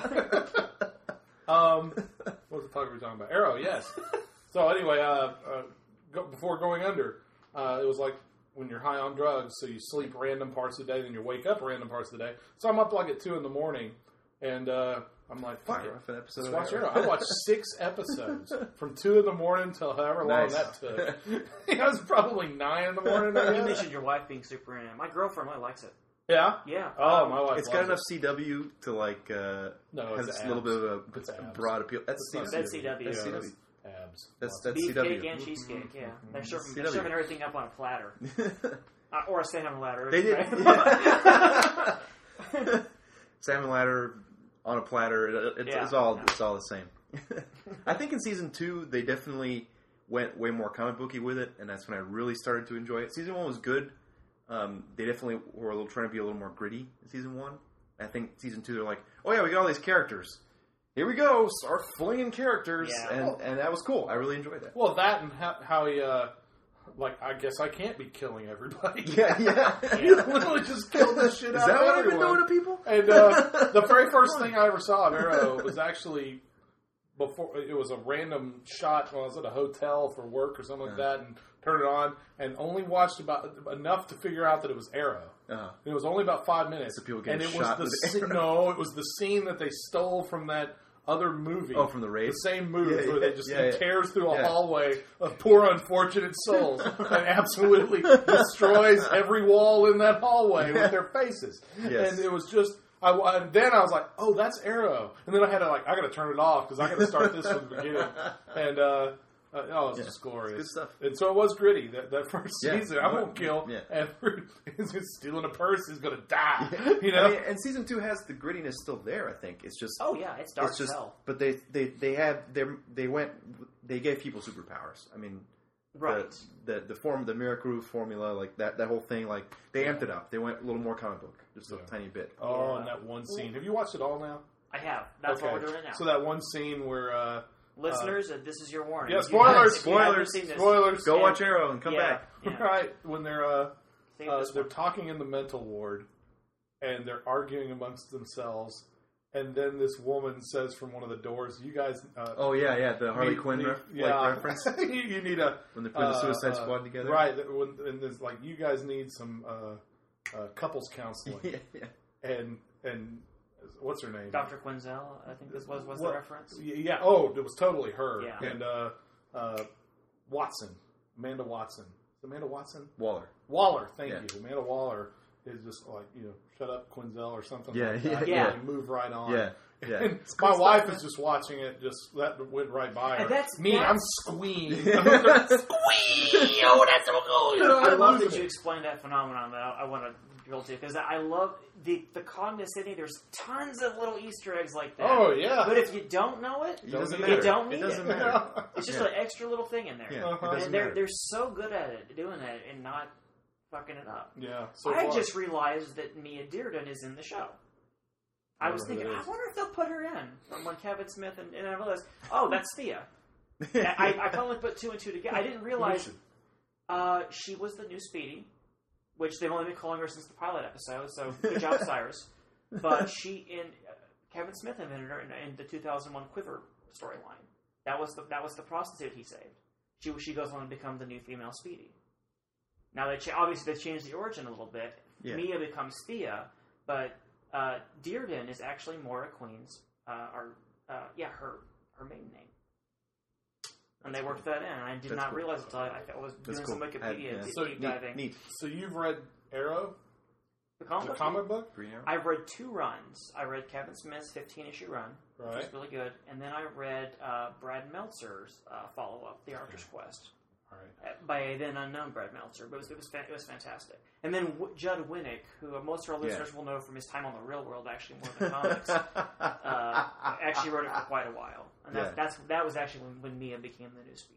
What the fuck were we talking about? Arrow, yes. So anyway, before going under, it was like when you're high on drugs, so you sleep random parts of the day, then you wake up random parts of the day. So I'm up like at 2 a.m, and I'm like, fuck it. Rough an episode Let's of watch Arrow. Arrow. I watched 6 episodes from 2 a.m. till however long Nice. that took. It was probably 9 a.m. I You guess. mentioned your wife being super in it. My girlfriend really likes it. Yeah? Yeah. Oh, my wife It's got loves enough CW to like No, have it's a little bit of It's a abs. broad appeal. That's It's not CW. That's CW. That's Yeah, CW. Abs. That's Beefcake CW. and cheesecake, yeah. They're serving, CW. they're serving everything up on a platter. Or a salmon ladder. They did. Right? Salmon ladder on a platter. It's all the same. I think in season 2 they definitely went way more comic booky with it, and that's when I really started to enjoy it. Season 1 was good. They definitely were trying to be a little more gritty in season 1. I think season 2 they're like, oh yeah, we got all these characters. Here we go, start flinging characters, Yeah. and that was cool. I really enjoyed that. Well, that and how he, I guess I can't be killing everybody. Yeah. He literally just killed the shit Is out that of what I've been everyone. doing to people? And the very first thing I ever saw of Arrow was actually before it was a random shot when I was at a hotel for work or something like that, and turned it on, and only watched about enough to figure out that it was Arrow. It was only about 5 minutes, So people getting and it shot was with the arrow. no, it was the scene that they stole from that other movie. Oh, from the raid? The same movie where they just yeah. tears through a hallway of poor unfortunate souls and absolutely destroys every wall in that hallway with their faces. Yes. And it was just. And then I was like, "Oh, that's Arrow," and then I had to I got to turn it off because I got to start this from the beginning. And it was just glorious, good stuff. And so it was gritty that first season. I won't kill Yeah. every. He's stealing a purse. He's gonna die. Yeah. You know. I mean, and season 2 has the grittiness still there. I think it's just. Oh yeah, it's dark It's just. as hell. But they gave people superpowers. I mean. Right. The Miracle formula, like that whole thing, like they amped it up. They went a little more comic book, just a tiny bit. Oh, and that one scene. Have you watched it all now? I have. That's what we're doing it now. So that one scene where Listeners, this is your warning. yeah, If you haven't- spoilers, if you haven't seen this, spoilers. Go watch Arrow and come yeah, back. yeah. Right when they're Save this they're one. talking in the mental ward, and they're arguing amongst themselves. And then this woman says from one of the doors, "You guys." Oh yeah, the Harley Quinn reference you need a when they put the Suicide Squad together, right? And there's like, you guys need some couples counseling, yeah. and what's her name? Dr. Quinzel, I think this was the reference. Yeah. Oh, it was totally her. Yeah. And Watson, Amanda Watson. Amanda Watson? Waller. Thank you. Amanda Waller is just like, shut up, Quinzel, or something Yeah, like yeah, that. yeah. And move right on. Yeah, yeah. And my wife is just watching it, just that went right by her. And that's- me, that's- I'm squeeing. Squee! Oh, that's so cool. I love that you explained that phenomenon that I want to drill to, because I love the con to Sydney. There's tons of little Easter eggs like that. Oh, yeah. But if you don't know it, It doesn't you matter. don't need It doesn't it. matter. It's just Yeah. an extra little thing in there. Yeah, Uh-huh. it doesn't And matter. they're so good at it, doing that, and not fucking it up. Yeah. So I far. just realized that Mia Dearden is in the show. I was who thinking, that I is. wonder if they'll put her in. When Kevin Smith and I realized, oh, that's Thea. I finally put two and two together. I didn't realize she was the new Speedy, which they've only been calling her since the pilot episode. So good job, Cyrus. But Kevin Smith invented her in the 2001 Quiver storyline. That was the prostitute he saved. She goes on to become the new female Speedy. Now obviously they changed the origin a little bit. Yeah. Mia becomes Thea, but Dearden is actually Maura Queen's her maiden name. And they worked that in. And I did not realize it until I was doing some Wikipedia deep diving. Neat. So you've read Arrow, The the comic book? Green Arrow. I've read 2 runs. I read Kevin Smith's 15-issue run, which Right. was really good, and then I read Brad Meltzer's follow-up, The Archer's Quest, All right. by a then unknown Brad Meltzer. But it was fantastic. And then Judd Winnick, who most of our listeners will know from his time on The Real World, actually more than comics, actually wrote it for quite a while, and that was actually when Mia became the new Speedy.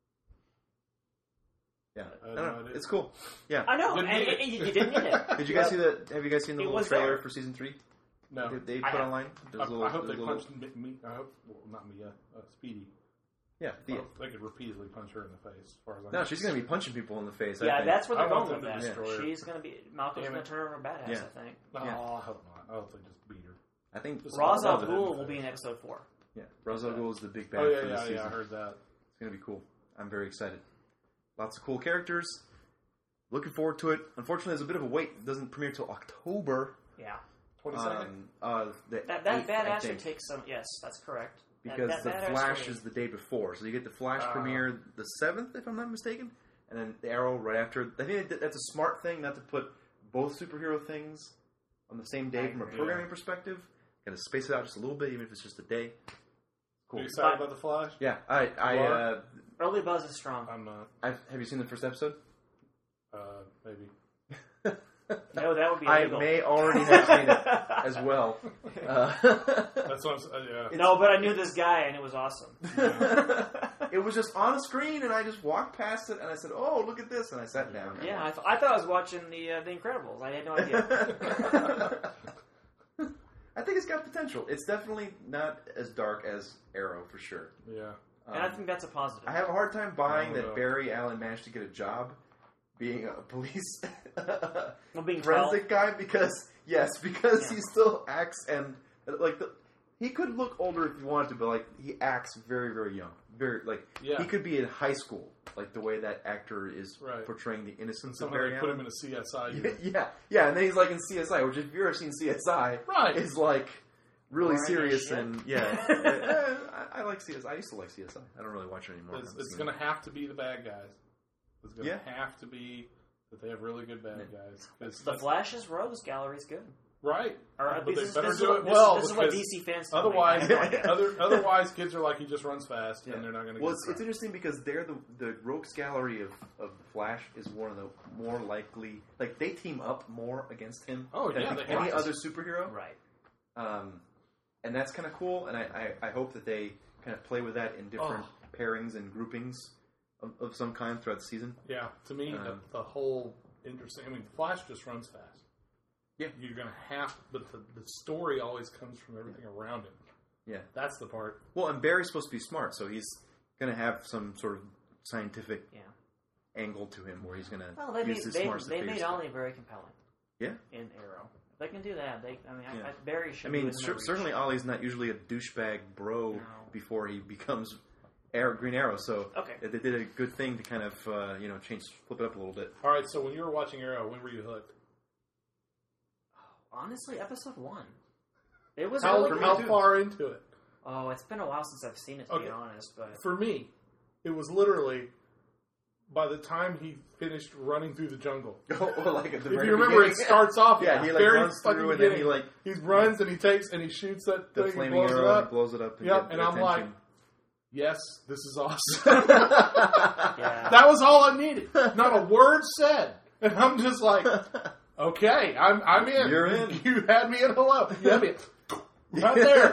Yeah, I I don't know. no idea. It's cool. Yeah. I know, Didn't and need it. you didn't need it. Did you guys see the? Have you guys seen the It little was trailer there. for season 3? No. They I put have. online. There's a little, I hope they there's a little- punched me. I hope, well, not me. Speedy. Yeah, Well, they could repeatedly punch her in the face. As far as I no, know. she's gonna be punching people in the face. I Yeah, think. that's where they're I want going with them to that. destroy her. She's going to be Malcolm's Damn going it. to turn her into a badass. Yeah. I think. No, Yeah. I hope not. I hope they just beat her. I think Ra's al Love it. Ghul will be in episode 4. Yeah, Ra's al Ghul is the big bad Oh yeah, for this yeah, season. yeah. I heard that. It's gonna be cool. I'm very excited. Lots of cool characters. Looking forward to it. Unfortunately, there's a bit of a wait. It doesn't premiere till October. Yeah, 22nd. The that 8th, that I actually think, takes some. Yes, that's correct. because that the actually- Flash is the day before, so you get the Flash premiere the 7th, if I'm not mistaken, and then the Arrow right after. I think that's a smart thing, not to put both superhero things on the same day from a agree. programming perspective. Got to space it out just a little bit, even if it's just a day. Cool. You excited about the Flash? Yeah, I early buzz is strong. I'm not. have you seen the first episode? Maybe. No, that would be I illegal. may already have seen it as well. That's what I'm. Yeah. No, but I knew this guy, and it was awesome. It was just on a screen, and I just walked past it, and I said, "Oh, look at this!" And I sat down. Yeah, I thought I was watching the Incredibles. I had no idea. I think it's got potential. It's definitely not as dark as Arrow, for sure. Yeah. And I think that's a positive. I have a hard time buying Oh, that no. Barry Allen managed to get a job being a police Well, being forensic guy because he still acts and like He could look older if he wanted to, but like he acts very, very young. Very he could be in high school, like the way that actor is portraying the innocence of Barry Allen. Put him in a CSI. Yeah, and then he's like in CSI, which if you've ever seen CSI, is like really serious and I like CSI. I used to like CSI. I don't really watch it anymore. It's going to have to be the bad guys. It's going to have to be that they have really good bad guys. The Flash's rogues gallery is good. Right. But they better do it well. This is what DC fans tell otherwise, otherwise, kids are like, he just runs fast, and they're not going to Well, it's interesting because they're the rogues gallery of the Flash is one of the more likely... Like, they team up more against him than any other superhero. Right. And that's kind of cool, and I hope that they kind of play with that in different pairings and groupings of some kind throughout the season. Yeah, to me, the whole interesting... I mean, Flash just runs fast. Yeah, you're going to have... But the story always comes from everything around him. Yeah. That's the part. Well, and Barry's supposed to be smart, so he's going to have some sort of scientific angle to him where he's going to use his smarts to figure They made stuff. Ollie very compelling. Yeah. In Arrow. If they can do that, Barry should certainly Ollie's not usually a douchebag bro before he becomes Green Arrow, so they did a good thing to kind of, flip it up a little bit. All right, so when you were watching Arrow, when were you hooked? Honestly, episode 1. It was how far into it? Oh, it's been a while since I've seen it, to be honest. But for me, it was literally by the time he finished running through the jungle. Like at the if you remember, it starts off. He runs through and then he runs and he takes and he shoots that the thing flaming and arrow and blows it up. And I'm like, yes, this is awesome. That was all I needed. Not a word said, and I'm just like. Okay, I'm in. You're in. You had me at hello. You had me right there.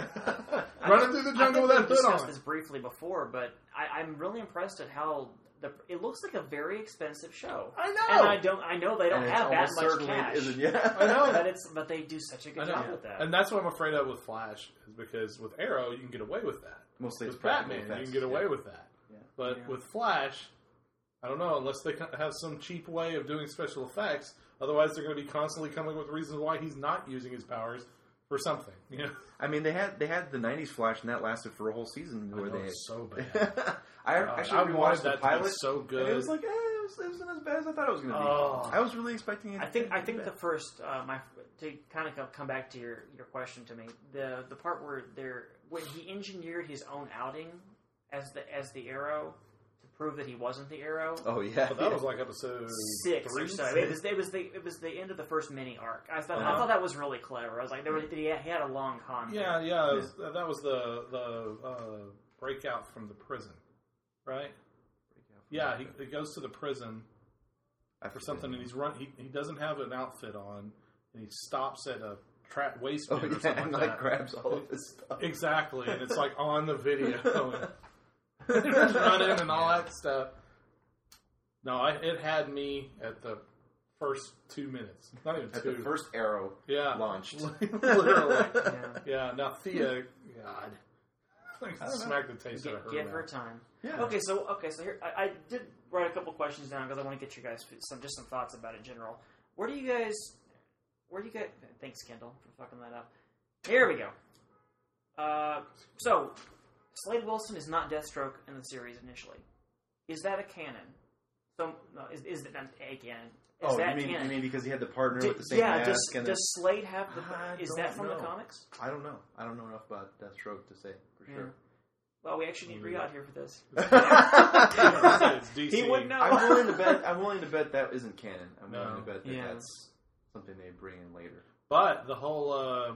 Running through the jungle with that hood on. We discussed this briefly before, but I'm really impressed at how it looks like a very expensive show. I know. And I know they don't have that much cash. I know. But they do such a good job with that. And that's what I'm afraid of with Flash, is because with Arrow, you can get away with that. Mostly with Batman, you can get away with that. Yeah. But with Flash, I don't know, unless they have some cheap way of doing special effects. Otherwise, they're going to be constantly coming up with reasons why he's not using his powers for something. You know? I mean, they had the '90s Flash, and that lasted for a whole season. Where they so bad. I actually rewatched the pilot. To be so good. And it was like, it wasn't as bad as I thought it was going to be. I was really expecting it. I think the first to kind of come back to your question to me, the part where when he engineered his own outing as the Arrow. Prove that he wasn't the Arrow. Oh yeah, that was like episode 6 or so. It was the end of the first mini arc. I thought that was really clever. I was like, he had a long con. Yeah. That was the breakout from the prison, right? Yeah, he goes to the prison for something, and he doesn't have an outfit on, and he stops at a waste bin or something and like that. Grabs all of his stuff. Exactly, and it's like on the video. Just running and all that stuff. No, it had me at the first 2 minutes. Not even at 2. The first Arrow launched. Literally. Yeah. Now Thea, God. I smack the taste out of her. Give her time. Yeah. Okay, so here I did write a couple questions down because I want to get you guys some thoughts about it in general. Where do you guys? Thanks, Kendall, for fucking that up. Here we go. So. Slade Wilson is not Deathstroke in the series initially. Is that a canon? So, no, is it not a canon? You mean because he had the partner with the same mask? Does Slade have the... Is that from the comics? I don't know. I don't know enough about Deathstroke to say for sure. Well, we actually need Riyadh here for this. He wouldn't know. I'm willing to bet that isn't canon. I'm willing to bet that that's something they bring in later. But the whole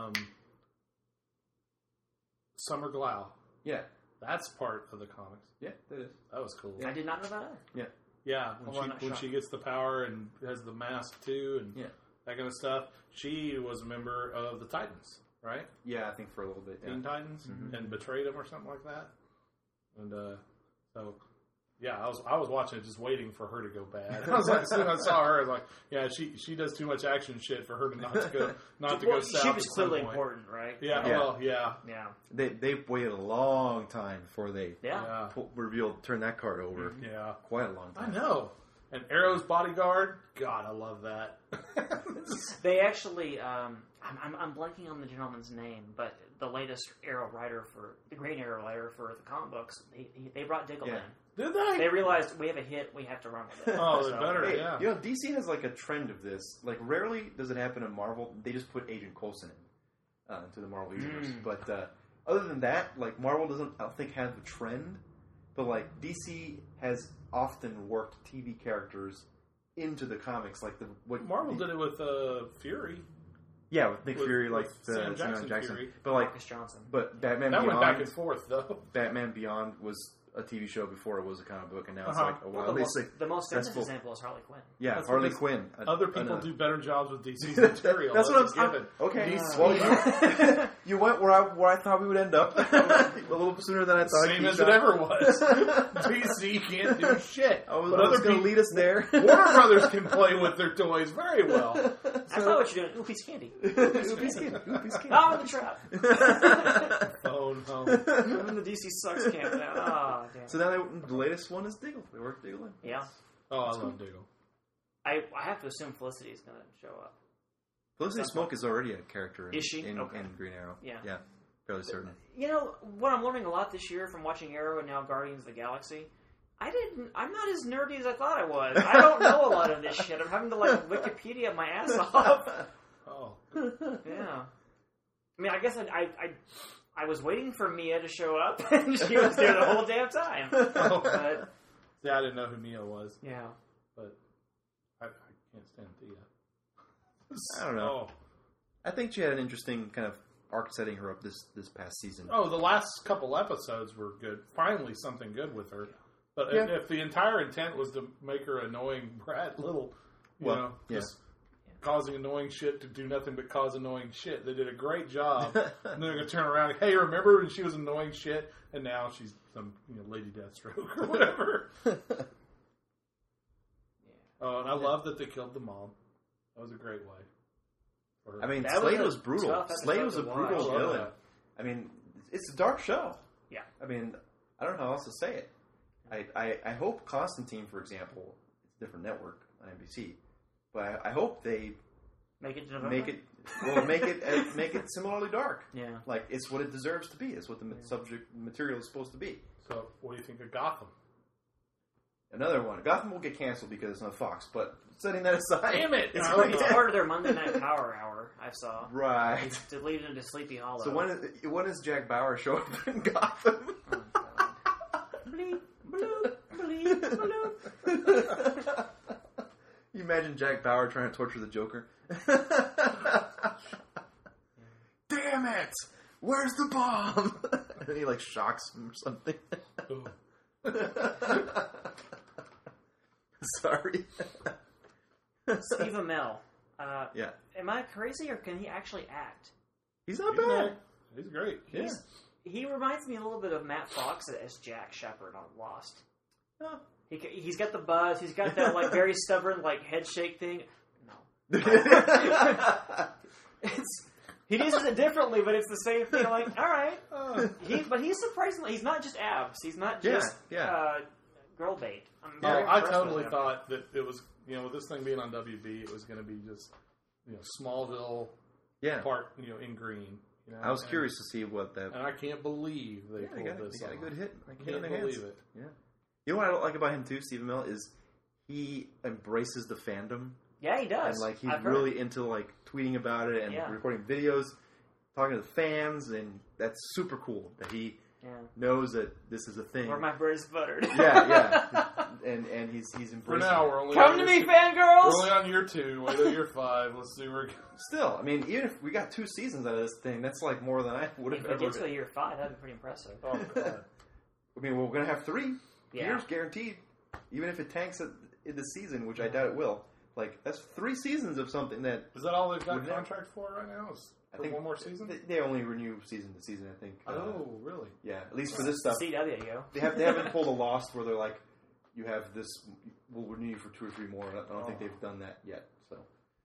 Summer Glau... Yeah, that's part of the comics. Yeah, that is. That was cool. I did not know that either. Yeah. When she gets the power and has the mask too, and that kind of stuff. She was a member of the Titans, right? Yeah, I think for a little bit. Teen Titans, and betrayed them or something like that. And so. Yeah, I was watching it just waiting for her to go bad. I was like, as soon as I saw her, I was like, yeah, she does too much action shit for her to not to go south. She was clearly important, right? Yeah. Well, yeah. They waited a long time before they turned that card over. Yeah, quite a long time. I know. And Arrow's bodyguard, God, I love that. They actually, I'm blanking on the gentleman's name, but the latest the Green Arrow writer for the comic books, they brought Diggle in. Did they? They realized we have a hit, we have to run with it. Oh, they better, Hey, yeah. you know, DC has like a trend of this. Like, rarely does it happen in Marvel. They just put Agent Coulson in into the Marvel universe. But other than that, like, Marvel doesn't, I don't think, have a trend. But like, DC has often worked TV characters into the comics. Like Marvel did it with Fury. Yeah, with Nick Fury, like Sam Jackson Fury. But like Marcus Johnson. But Batman that Beyond went back and forth though. Batman Beyond was a TV show before it was a comic book, and now it's Uh-huh. like a while. The most famous example is Harley Quinn. Yeah, That's Harley because Quinn. Other people do better jobs with DC's material. That's what I'm given. saying. Okay, DC, well, you went where I thought we would end up a little sooner than I thought. same as it ever was. DC can't do shit. I was other going to lead us there. Warner Brothers can play with their toys very well. I thought what you're doing. Oopie's Candy. Oopie's Candy. Oopie's Candy. Oh, in the trap. Oh no! I'm in the DC sucks camp now. Oh, damn. So now the latest one is Diggle. They worked Diggle in. Yeah. Oh, I love Diggle. I have to assume Felicity is going to show up. Felicity Smoke is already a character Is she? in Okay. Green Arrow. Yeah. Yeah, fairly certain. You know, what I'm learning a lot this year from watching Arrow and now Guardians of the Galaxy, I'm not as nerdy as I thought I was. I don't know a lot of this shit. I'm having to, like, Wikipedia my ass off. Oh. Yeah. I mean, I guess I was waiting for Mia to show up, and she was there the whole damn time. Oh. But, Yeah, I didn't know who Mia was, yeah. but I can't stand Thea. I don't know. I think she had an interesting kind of arc setting her up this past season. Oh, the last couple episodes were good. Finally, something good with her. But Yeah. if the entire intent was to make her annoying Brad Little, just causing annoying shit to do nothing but cause annoying shit, they did a great job. And then they're going to turn around and, hey, remember when she was annoying shit? And now she's some Lady Deathstroke or whatever. Oh, and I love that they killed the mom. That was a great way. For her. I mean, That Slade was was a brutal. tough episode Slade was to a watch. brutal I love villain. that. I mean, it's a dark show. Yeah. I mean, I don't know how else to say it. I hope Constantine, for example, it's a different network on NBC, but I hope they Make it to November? make it similarly dark. Yeah. Like, it's what it deserves to be. It's what the subject material is supposed to be. So, what do you think of Gotham? Another one. Gotham will get canceled because it's not Fox, but setting that aside. Damn it! It's, No, It's part of their Monday Night Power Hour, I saw. right. It's deleted into Sleepy Hollow. So when does Jack Bauer show up in Gotham? Oh, God. Bleep, bloop, bleep, bloop. You imagine Jack Bauer trying to torture the Joker? Damn it! Where's the bomb? And then he like shocks him or something. Ooh. Sorry. Steve Amell. Yeah. Am I crazy, or can he actually act? He's not He's bad. nice. He's great. Yeah. He reminds me a little bit of Matt Fox as Jack Shepherd on Lost. Oh. He's got the buzz. He's got that like very stubborn like head shake thing. No, he uses it differently, but it's the same thing. Like, all right, but he's surprisingly he's not just abs. He's not just girl bait. I'm very I impressed with totally him. thought that it was, with this thing being on WB, it was going to be just, Smallville part, in green. I was curious to see what that. And I can't believe they They pulled this got a off. good hit. I can't believe it. Yeah. You know what I don't like about him too, Stephen Amell, is he embraces the fandom. Yeah, he does. And like he's I've really heard. into like tweeting about it and recording videos, talking to the fans, and that's super cool that he knows that this is a thing. Where my bread is buttered. Yeah. And he's embracing. For now, we're only Come to me, fangirls. We're only on year 2. Wait till year 5. Let's see where it goes. Still, I mean, even if we got 2 seasons out of this thing, that's like more than I would have If we ever. get to year 5, that'd be pretty impressive. Oh, God. I mean, we're going to have 3 Yeah. years guaranteed, even if it tanks in the season, which I doubt it will. Like, that's 3 seasons of something that Is that all they've got Wouldn't it? contract for right now? Is I for think one more season? they only renew season to season. I think. Oh, really? Yeah, at least for this stuff. CW, yo. They haven't pulled a Lost where they're like, you have this, we'll renew you for 2 or 3 more. I don't think they've done that yet. So,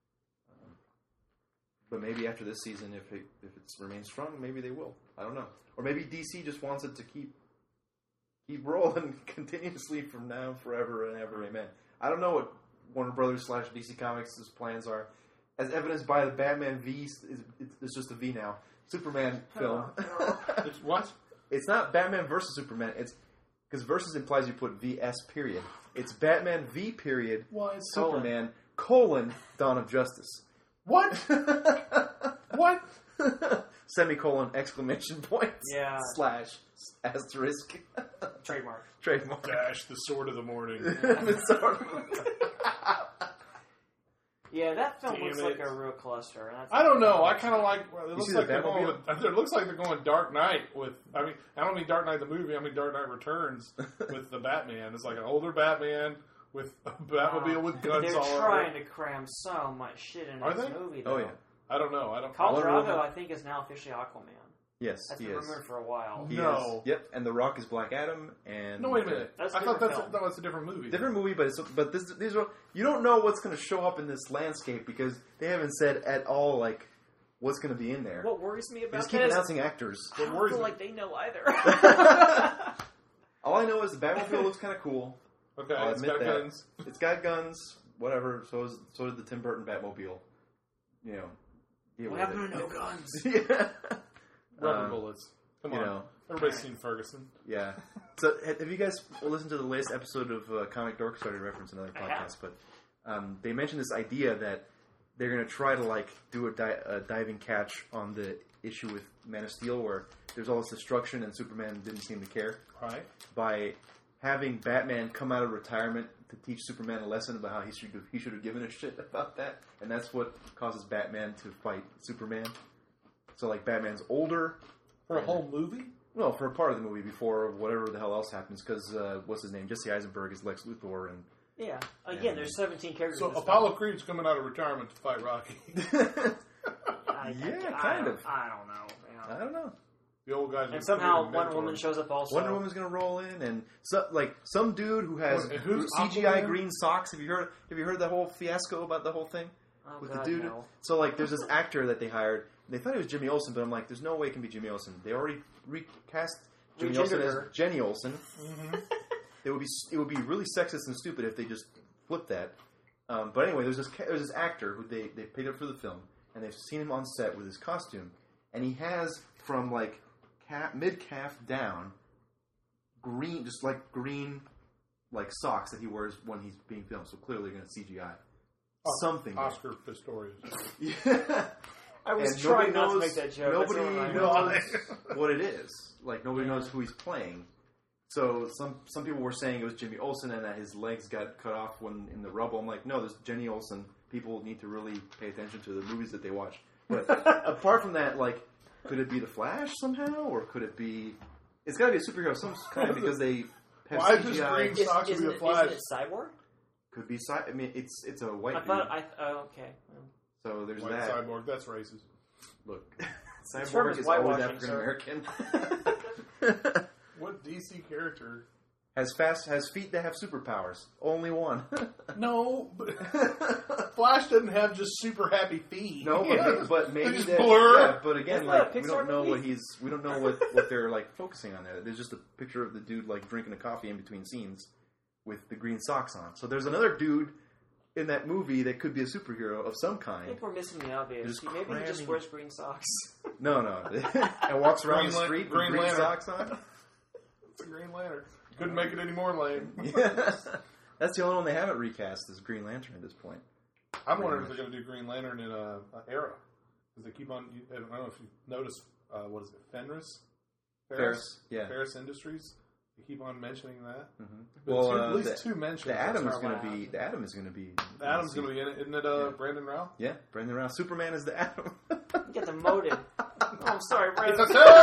but maybe after this season, if it remains strong, maybe they will. I don't know. Or maybe DC just wants it to keep rolling continuously from now, forever and ever. Amen. I don't know what Warner Brothers / DC Comics' plans are. as evidenced by the Batman V. It's just a V now. Superman film. It's what? It's not Batman versus Superman. It's because versus implies you put VS period. It's Batman V period. What? Superman : Dawn of Justice. What? What? Semicolon exclamation points. Yeah. / asterisk. Trademark. Trademark. Dash the sword of the morning. Yeah, that film Damn looks it. like a real cluster. And that's I don't know. I kind of like. It looks see like the they're going. Batmobile? It looks like they're going Dark Knight with. I mean, I don't mean Dark Knight the movie. I mean Dark Knight Returns with the Batman. It's like an older Batman with a Batmobile with guns They're all over. trying to cram so much shit into Are this they? movie, though. Oh yeah. I don't know. I don't. Khal Wonder Drago, Woman. I think, is now officially Aquaman. Yes, That's he been is. rumored for a while. He No. is. Yep. And The Rock is Black Adam. And No, wait a minute. That's a I thought different that's a different movie. Different movie, but these are, you don't know what's going to show up in this landscape because they haven't said at all like what's going to be in there. What worries me They about just keep that is announcing actors. I don't worries feel me- like they know either. All I know is the Batmobile looks kind of cool. Okay, I'll it's admit got that. guns. It's got guns, whatever. So did the Tim Burton Batmobile. You know. deal What with happened it. to no guns? Yeah. Rubber bullets. Come you on. know. Everybody's seen Ferguson. Yeah. So, have you guys listened to the latest episode of Comic Dork? Started reference another I have. podcast, but they mentioned this idea that they're going to try to like do a diving catch on the issue with Man of Steel, where there's all this destruction and Superman didn't seem to care, Right. by having Batman come out of retirement to teach Superman a lesson about how he should have given a shit about that, and that's what causes Batman to fight Superman. So like Batman's older. For a whole movie? Well, for a part of the movie before whatever the hell else happens, because what's his name? Jesse Eisenberg is Lex Luthor, and Yeah. Again, there's 17 characters. So in this Apollo Creed's coming out of retirement to fight Rocky. film. Yeah, kind of. I don't know. Yeah. I don't know. The old guys. And somehow Wonder Woman shows up also. Wonder Woman's gonna roll in, and some dude who has Wait, who's CGI Aquaman? green socks. Have you heard that whole fiasco about the whole thing Oh, with God, the dude? no. So like, there's this actor that they hired. They thought he was Jimmy Olsen, but I'm like, there's no way it can be Jimmy Olsen. They already recast Jimmy Olsen as her. Jenny Olsen. It would be really sexist and stupid if they just flipped that. But anyway, there's this actor who they paid up for the film, and they've seen him on set with his costume, and he has from like mid calf down green, just like green, like socks that he wears when he's being filmed. So clearly going to CGI something. there. Oscar Pistorius. Yeah. I was And trying nobody not to knows- make that joke. Nobody That's what I knows what it is. Like nobody knows who he's playing. So some people were saying it was Jimmy Olsen and that his legs got cut off when in the rubble. I'm like, no, there's Jenny Olsen. People need to really pay attention to the movies that they watch. But apart from that, like, could it be the Flash somehow, or could it be? It's got to be a superhero of some kind because they have Why is CGI. this green Is, socks isn't, with a it, Flash? isn't it Cyborg? Could be. I mean, it's a white I dude. thought. Okay. So there's White that. cyborg. That's racist. Look, term Cyborg is is always whitewashing, African American. What DC character? has feet that have superpowers. Only one. No, but Flash doesn't have just super happy feet. No, but maybe They just that. blur. Yeah, but again, Isn't that like a we Pixar don't know movie? we don't know what they're like focusing on there. There's just a picture of the dude like drinking a coffee in between scenes with the green socks on. So there's another dude in that movie that could be a superhero of some I kind. think we're missing the obvious. Just Maybe he just cramming- wears green socks. No, and walks around Green the Lan- street with Green green Lantern. socks on. It's a Green Lantern. Couldn't make it any more lame. Yeah. That's the only one they haven't recast is Green Lantern at this point. I'm wondering if they're going to do Green Lantern in a Era, because they keep on. I don't know if you noticed. What is it? Fenris. Ferris, yeah. Ferris Industries. They keep on mentioning that. Mm-hmm. Well, at least two mentions. The Atom is That's going not to allowed. be. The Atom is going to be. Adam's going to be in it, isn't it? Yeah. Brandon Routh. Yeah, Brendan Rouse. Superman is the Atom. You get the motive. Oh, I'm sorry, Brandon.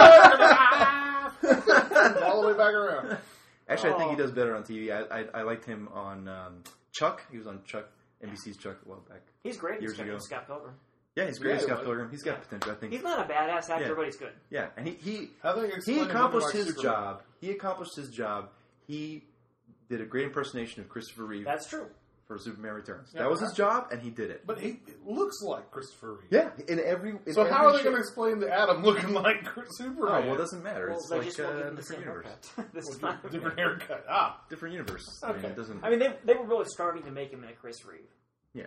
All the way back around. Actually, I think he does better on TV. I liked him on Chuck. He was on Chuck, NBC's Chuck a while back. He's great. Years He's ago. Scott Pilgrim. Yeah, he's great Yeah, as he Scott was. Pilgrim. He's got potential, I think. He's not a badass actor, Yeah. but he's good. Yeah, and he I think he accomplished his job. He accomplished his job. He did a great impersonation of Christopher Reeve That's true. for Superman Returns. Yeah, that was his job, and he did it. But he looks like Christopher Reeve. Yeah, in every. So how are they going to explain the Atom looking like Oh, Superman? well, it doesn't matter. Well, It's they like just won't give him the different same universe. haircut. This is Well, not different haircut. Ah, Different universe. I mean, Okay. it doesn't. I mean, they were really starting to make him into Chris Reeve. Yeah.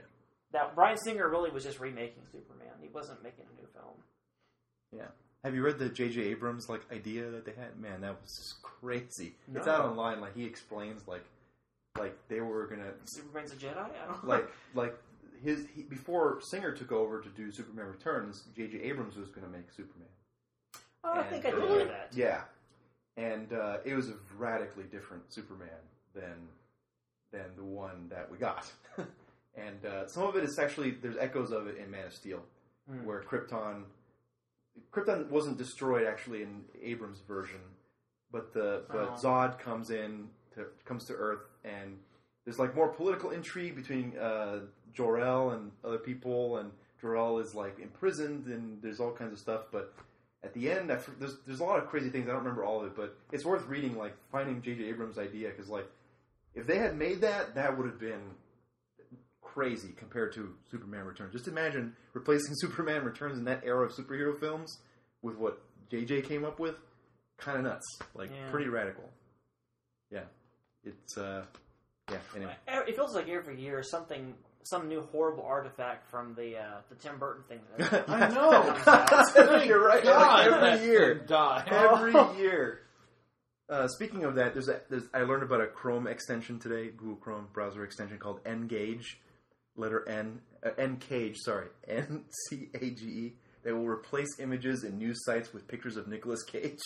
that Bryan Singer really was just remaking Superman. He wasn't making a new film. Yeah. Have you read the J.J. Abrams idea that they had? Man, that was just crazy. No. It's out online. He explains like they were gonna Superman's a Jedi. I don't before Singer took over to do Superman Returns, J.J. Abrams was gonna make Superman. Oh, I think I did hear that. Yeah, and it was a radically different Superman than the one that we got. And some of it is actually there's echoes of it in Man of Steel, where Krypton wasn't destroyed actually in Abrams' version, but Zod comes to Earth, and there's more political intrigue between Jor-El and other people, and Jor-El is imprisoned, and there's all kinds of stuff. But at the end, there's a lot of crazy things. I don't remember all of it, but it's worth reading, finding J.J. Abrams' idea, because if they had made that would have been crazy compared to Superman Returns. Just imagine replacing Superman Returns in that era of superhero films with what JJ came up with. Kind of nuts. Pretty radical. Yeah. It's, anyway. It feels like every year some new horrible artifact from the Tim Burton thing. I know! You're right. God, every year. Every Oh. year. Speaking of that, I learned about a Chrome extension today, Google Chrome browser extension called N-Gage. Letter N, N-Cage, sorry, N-C-A-G-E, that will replace images in news sites with pictures of Nicolas Cage.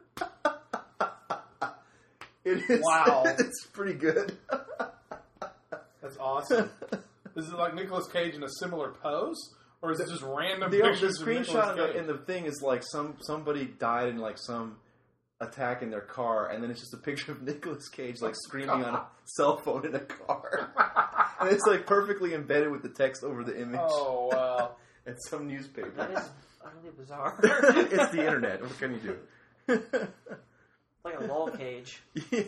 It is. Wow. It's pretty good. That's awesome. Is it like Nicolas Cage in a similar pose? Or is it just random The pictures screenshot of Nicolas Cage? in the thing is somebody died in some attack in their car, and then it's just a picture of Nicolas Cage screaming on a cell phone in a car. And it's perfectly embedded with the text over the image. Oh, wow. It's some newspaper. That is utterly bizarre. It's the internet. What can you do? Like a lol cage.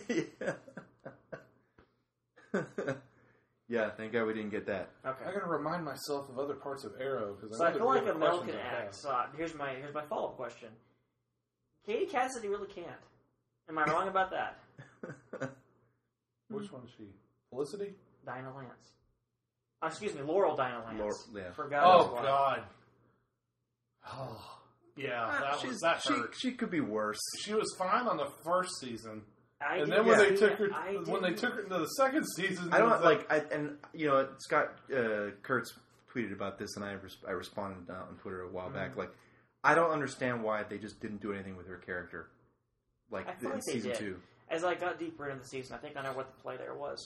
Yeah, thank God we didn't get that. Okay. I gotta remind myself of other parts of Arrow because So I feel like a milk can act. So here's my follow-up question. Katie Cassidy really can't. Am I wrong about that? Which one is she? Felicity? Dinah Lance. Excuse me, Laurel Dinah Lance. Yeah. Forgot. Oh, God. Oh, yeah, that hurt. She could be worse. She was fine on the first season. And then when they took her into the second season, I don't Scott Kurtz tweeted about this, and I responded on Twitter a while back. I don't understand why they just didn't do anything with her character, I feel in like they season did. 2. As I got deeper into the season, I think I know what the play there was.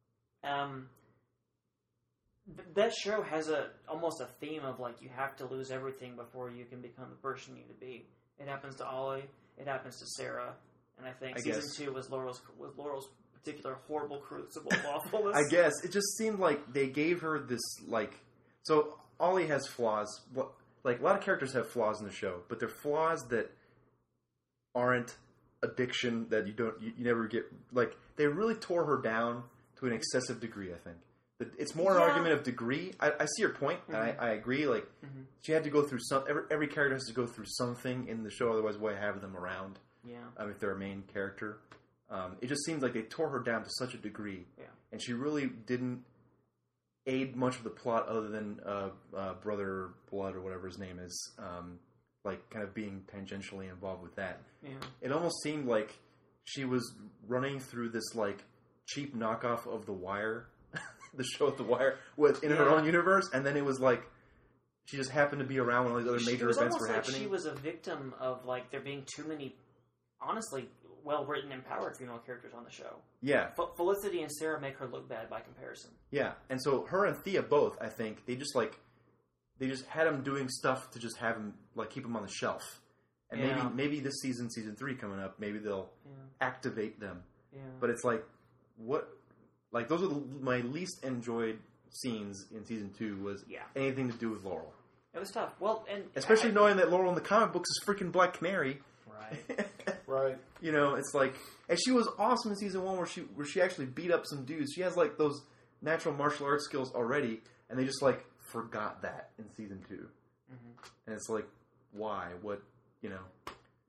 That show has almost a theme of you have to lose everything before you can become the person you need to be. It happens to Ollie. It happens to Sarah. And I think season 2 was Laurel's particular horrible crucible of awfulness. I guess it just seemed like they gave her this so Ollie has flaws. A lot of characters have flaws in the show, but they're flaws that aren't addiction that you never get. They really tore her down to an excessive degree. I think it's more an argument of degree. I see your point, and I agree. She had to go through every character has to go through something in the show, otherwise why have them around? Yeah. If they're a main character. It just seems like they tore her down to such a degree. Yeah. And she really didn't aid much of the plot other than Brother Blood or whatever his name is, kind of being tangentially involved with that. Yeah. It almost seemed like she was running through this cheap knockoff of The Wire, the show The Wire, in her own universe, and then it was she just happened to be around when all these other major events were happening. She was a victim of there being too many, honestly, well-written, empowered female characters on the show. Yeah. Felicity and Sarah make her look bad by comparison. Yeah, and so her and Thea both, I think, they just had him doing stuff to just have him keep him on the shelf. And maybe this season 3 coming up, maybe they'll activate them. Yeah. But it's what? Those are my least enjoyed scenes in season 2 was anything to do with Laurel. It was tough. Well, and especially knowing that Laurel in the comic books is freaking Black Canary. Right. Right. It's and she was awesome in season 1 where she actually beat up some dudes. She has those natural martial arts skills already, and they just forgot that in season 2. Mm-hmm. And it's why? What?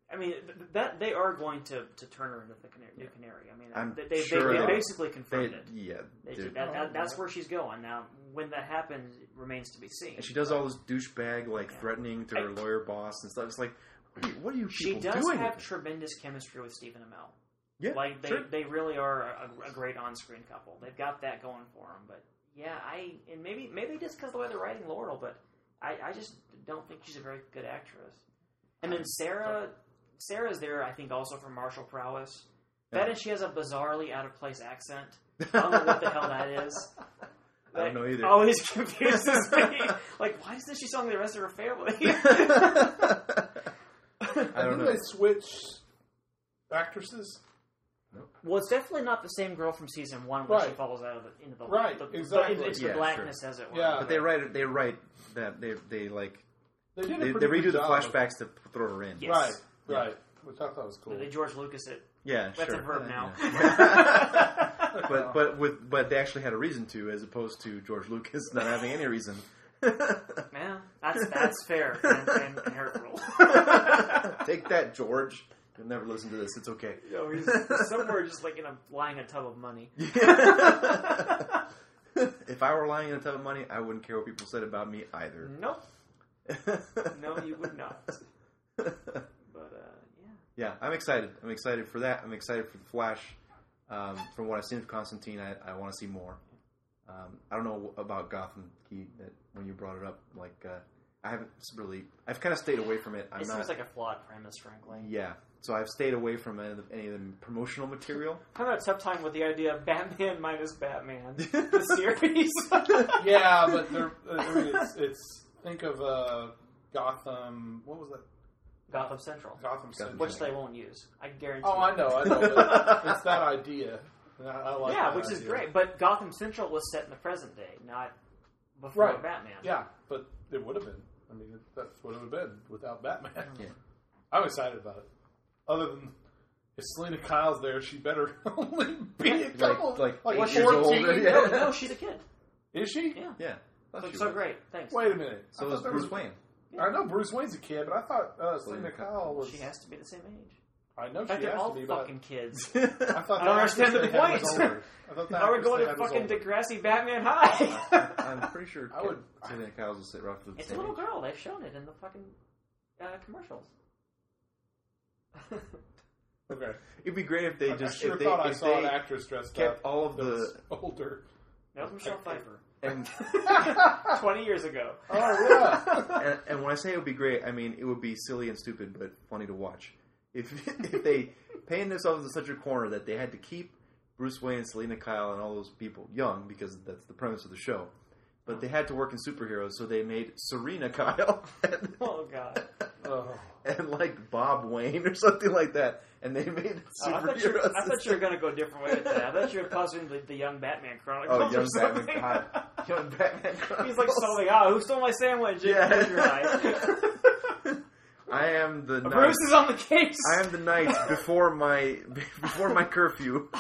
I mean, that they are going to turn her into the new Canary. I mean, they basically confirmed it. Yeah. That's where she's going. Now, when that happens, it remains to be seen. And she does all this douchebag, threatening to her lawyer boss and stuff. It's like, what are you people doing? She does have tremendous chemistry with Stephen Amell. Yeah, they really are a great on-screen couple. They've got that going for them. But, and maybe just because of the way they're writing Laurel, but I just don't think she's a very good actress. And then Sarah's there, I think, also for martial prowess. That and she has a bizarrely out-of-place accent. I don't know what the hell that is. I don't know either. Always confuses me. Like, why doesn't she sound like the rest of her family? I don't know. Did they switch actresses? Well, it's definitely not the same girl from season 1 when she falls out into the the blackness, as it were. Yeah, but they write that they redo the flashbacks to throw her in. Yes. Right. Which I thought was cool. They George Lucas it. Yeah, that's a verb now. Yeah. but they actually had a reason to, as opposed to George Lucas not having any reason. Yeah, that's fair and hurtful. Take that, George. You'll never listen to this. It's okay. He's somewhere just lying in a tub of money. If I were lying in a tub of money, I wouldn't care what people said about me either. Nope. No, you would not. But yeah, I'm excited. I'm excited for that. I'm excited for the Flash. From what I've seen of Constantine, I want to see more. I don't know about Gotham Key that when you brought it up. I haven't really. I've kind of stayed away from it. It seems like a flawed premise, frankly. Yeah, so I've stayed away from any of the promotional material. I've had a tough time with the idea of Batman minus Batman, the series. Yeah, but it's think of Gotham. What was that? Gotham Central. Which they won't use. I guarantee. Oh, I know. It's that idea. I like that which is idea. great. But Gotham Central was set in the present day, not before Batman. Yeah, but it would have been. I mean, that's what it would have been without Batman. Yeah. I'm excited about it. Other than if Selena Kyle's there, she better only be a couple, like 8 14. years old. Yeah. No, she's a kid. Is she? Yeah. That's so great. Thanks. Wait a minute. So is Bruce Wayne. Yeah. I know Bruce Wayne's a kid, but I thought Selena Kyle was. She has to be the same age. I know she has to all be, fucking kids. I thought I don't understand the point. Now we're going to fucking Degrassi Batman High. I'm pretty sure Selena Kyle's will sit roughly the It's same a little age. girl. They've shown it in the fucking commercials. Okay. It'd be great if they I thought I saw an actress dressed kept up all of the older. That was Michelle Pfeiffer. And 20 years ago. Oh yeah. and when I say it would be great, I mean it would be silly and stupid, but funny to watch. If they painted themselves in such a corner that they had to keep Bruce Wayne, Selena Kyle, and all those people young because that's the premise of the show, but they had to work in superheroes, so they made Serena Kyle. Oh God. And Bob Wayne or something like that, and they made superheroes. I thought you were going to go a different way with that. I thought you were possibly the Young Batman Chronicles. Oh, Young Batman! God. Young Batman Chronicles. He's solving, who stole my sandwich? Yeah. I am the knight. Bruce is on the case. I am the knight before my curfew.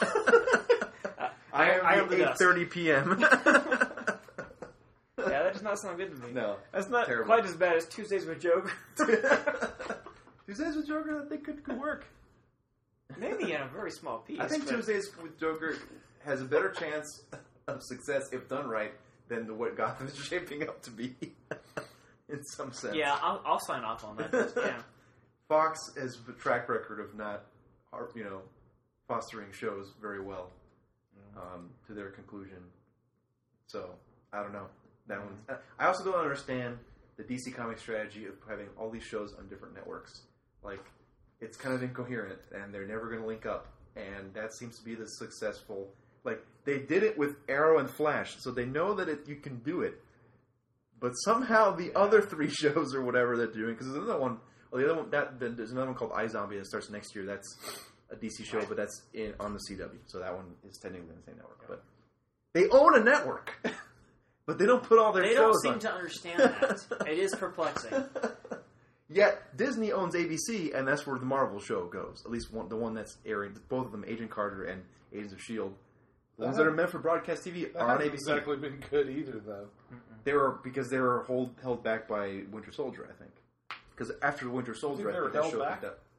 I am the 8:30 p.m. Yeah, that does not sound good to me. No, that's not terrible. Quite as bad as Tuesdays with Joker. Tuesdays with Joker, I think could work. Maybe in a very small piece. I think Tuesdays with Joker has a better chance of success if done right than what Gotham is shaping up to be. In some sense. Yeah, I'll sign off on that. Yeah. Fox has a track record of not, fostering shows very well to their conclusion. So, I don't know. That one's... I also don't understand the DC Comics strategy of having all these shows on different networks. It's kind of incoherent, and they're never going to link up. And that seems to be the successful... they did it with Arrow and Flash, so they know that you can do it. But somehow the other 3 shows or whatever they're doing, because there's another one. Well, the other one there's another one called iZombie that starts next year. That's a DC show, but that's on the CW, so that one is technically in the same network. But they own a network, but they don't put all their shows on. They don't seem to understand that. It is perplexing. Yet Disney owns ABC, and that's where the Marvel show goes. At least the one that's airing. Both of them, Agent Carter and Agents of S.H.I.E.L.D. The ones that are meant for broadcast TV are on ABC. Exactly been good either, though. They were held back by Winter Soldier, I think. Because after Winter Soldier, I think that show picked up.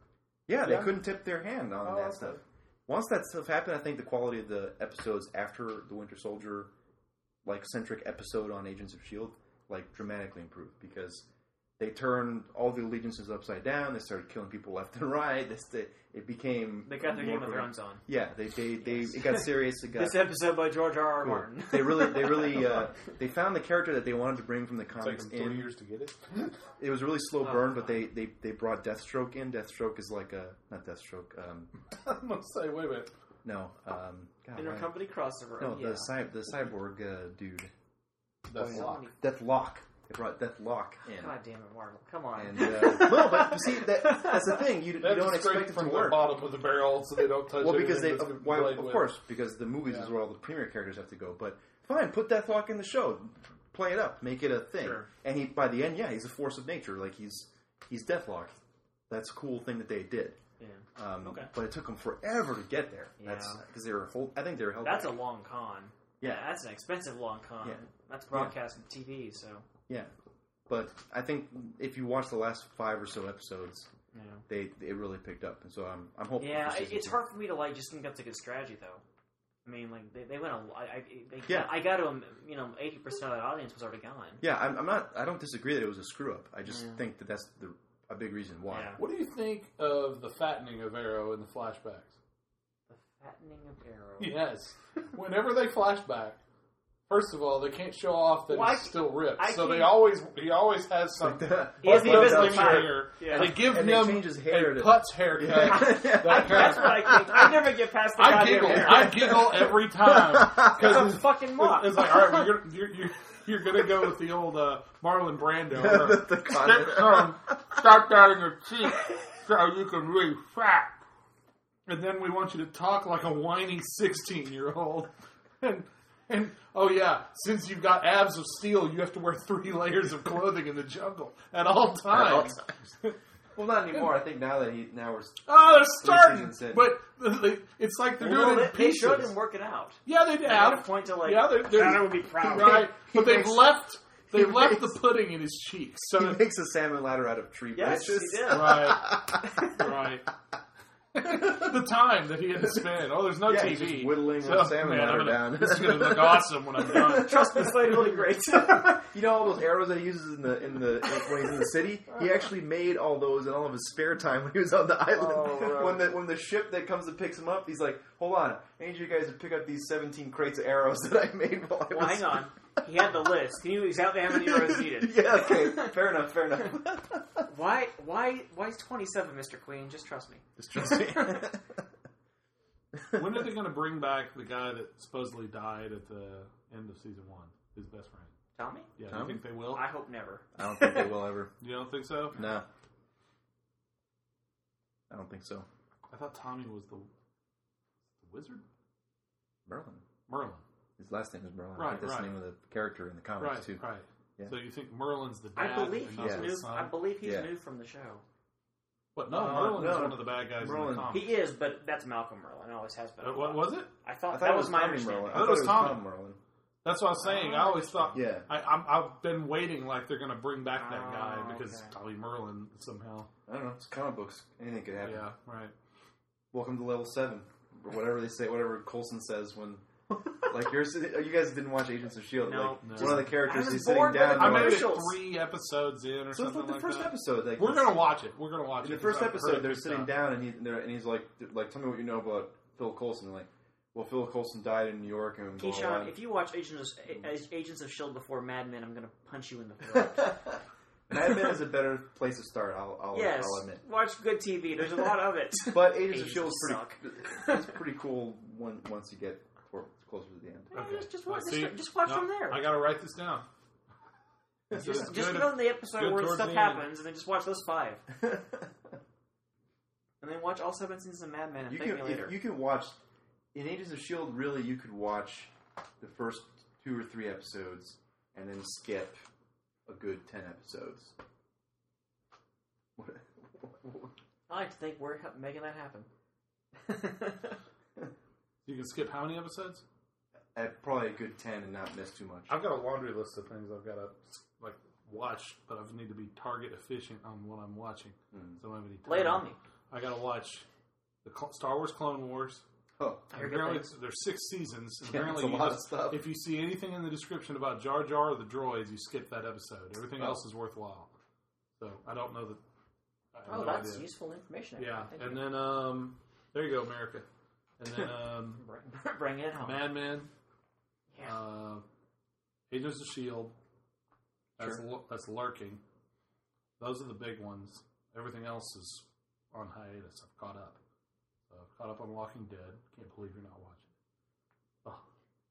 Yeah, they couldn't tip their hand on that okay. stuff. Once that stuff happened, I think the quality of the episodes after the Winter Soldier, like, centric episode on Agents of S.H.I.E.L.D., like, dramatically improved because they turned all the allegiances upside down. They started killing people left and right. It became... They got their more Game of Thrones on. Yeah, it got serious. It got This episode by George R.R. cool. Martin. They really they found the character that they wanted to bring from the comics It's taken 3 in. years to get it. It was a really slow burn, but they brought Deathstroke in. Deathstroke is like a... Not Deathstroke. I'm going to say, wait a minute. No. God, Intercompany crossover. no, yeah. the cyborg dude. Deathlock. Deathlock. They brought Deathlock in. God damn it, Marvel. Come on. And, no, but you see, that's the thing. You That's don't straight expect it from to the work. bottom of the barrel so they don't touch Well, because anything that's why, played of with. course, because the movies is where all the premier characters have to go. But fine, put Deathlock in the show, play it up, make it a thing. Sure. And he, by the end, he's a force of nature. Like he's Deathlock. That's a cool thing that they did. Yeah. Okay. But it took them forever to get there. That's Yeah. because they were I think they were held. That's back. a long con. Yeah. That's an expensive long con. Yeah. That's broadcast on TV, so. Yeah. But I think if you watch the last 5 or so episodes, Yeah. it really picked up, and so I'm hopeful. Yeah, for season it's 2. hard for me to like just think that's a good strategy though. I mean, like they went a. Yeah. I got to 80% of that audience was already gone. Yeah, I'm not. I don't disagree that it was a screw up. I just think that that's a big reason why. Yeah. What do you think of the fattening of Arrow in the flashbacks? The fattening of Arrow. Yes. Whenever they flashback, first of all, they can't show off that Well, he's still ripped. I So can't- he always has something. He has the invisible Buttons tie. here. Yeah. They give And they him change his hair a to- putz haircut. That That's kind what I think. I never get past the I goddamn giggle. hair. I giggle every time It's because a fucking mock. it's like, all right, you're gonna go with the old Marlon Brando. The condom. Start that in your cheek so you can really fat. And then we want you to talk like a whiny 16-year-old. And oh yeah, since you've got abs of steel, you have to wear 3 layers of clothing in the jungle at all times. Well, not anymore. I think now we're. Oh, they're starting, seasons in. but it's like they're Well, doing it in they pieces. showed him working out. Yeah, they At a have. point to like, Yeah, they're Shadow would be proud. right, but He they've makes- left he the makes- pudding in his cheeks. He So makes a salmon ladder out of tree Yes, branches. he did. right. The time that he had to spend. Oh, there's no Yeah, TV. he's just whittling So, a salmon man, ladder I'm gonna- down. This is going to look awesome when I'm done. Trust me, it's like really great. You know all those arrows that he uses when he's in the city? He actually made all those in all of his spare time when he was on the island. Oh, right. When the ship that comes and picks him up, he's like, "Hold on, I need you guys to pick up these 17 crates of arrows that I made while I was." Well, hang on. He had the list. He knew exactly how many arrows needed. Yeah, okay, fair enough. Why is 27, Mr. Queen? Just trust me. Just trust me. When are they going to bring back the guy that supposedly died at the end of season 1? His best friend. Tommy? Yeah, do Tommy? you think they will? I hope never. I don't think they will ever. You don't think so? No, I don't think so. I thought Tommy was the wizard? Merlin. His last name is Merlin. I Right, think that's right. the name of the character in the comics Right, too. right. Yeah. So you think Merlin's the I dad believe and he's not the new. son? I believe he's Yeah. new from the show. But no, No, Merlin's no. one of the bad guys in Merlin. the He comics. is, but that's Malcolm Merlin. Always has been. What was it? I I thought thought that it was my Tommy understanding. Merlin. I thought it was Tommy. Tom Merlin. That's what I was saying. I always thought. Yeah. I've been waiting like they're going to bring back that guy Oh, because okay. Tommy Merlin somehow. I don't know. It's comic books. Anything could happen. Yeah, right. Welcome to level 7, or whatever they say. Whatever Coulson says when, like, you guys didn't watch Agents of Shield. No. Like, one of the characters I was he's sitting bored with down. it. I and made like, it Commercials. 3 episodes in or so it's something like the like first that. episode. Like, We're gonna watch it. We're gonna watch in it. the first because I've episode, heard they're good sitting stuff. down and he's like, tell me what you know about Phil Coulson. And like, well, Phil Coulson died in New York and blah, blah, Keyshawn, blah. if you watch Agents of S.H.I.E.L.D. before Mad Men, I'm going to punch you in the throat. Mad Men is a better place to start. Yes, I'll admit. watch good TV. There's a lot of it. But Agents of Agents Shield is suck. it's pretty cool once you get closer to the end. Okay. Just I watch, see. just watch No, from there. I gotta write this down. Just Good. get on the episode good where towards stuff the end. happens, and then just watch those 5, and then watch all 7 seasons of Mad Men and thank me later. You can watch in Agents of Shield. Really, you could watch the first 2 or 3 episodes and then skip a good 10 episodes. I like to think we're making that happen. You can skip how many episodes? At probably a good 10 and not miss too much. I've got a laundry list of things I've got to watch, but I need to be target efficient on what I'm watching. So I have any time. Lay it on me. I got to watch the Star Wars Clone Wars. Oh, apparently there's 6 seasons. And yeah, apparently, a lot of stuff. If you see anything in the description about Jar Jar or the droids, you skip that episode. Everything else is worthwhile. So I don't know that. I have no that's idea. useful information. Yeah, and then there you go, America. And then bring it home. Mad Men, Yeah. Agents of S.H.I.E.L.D. Sure. That's lurking. Those are the big ones. Everything else is on hiatus. I've caught up. So I've caught up on Walking Dead. Can't believe you're not watching.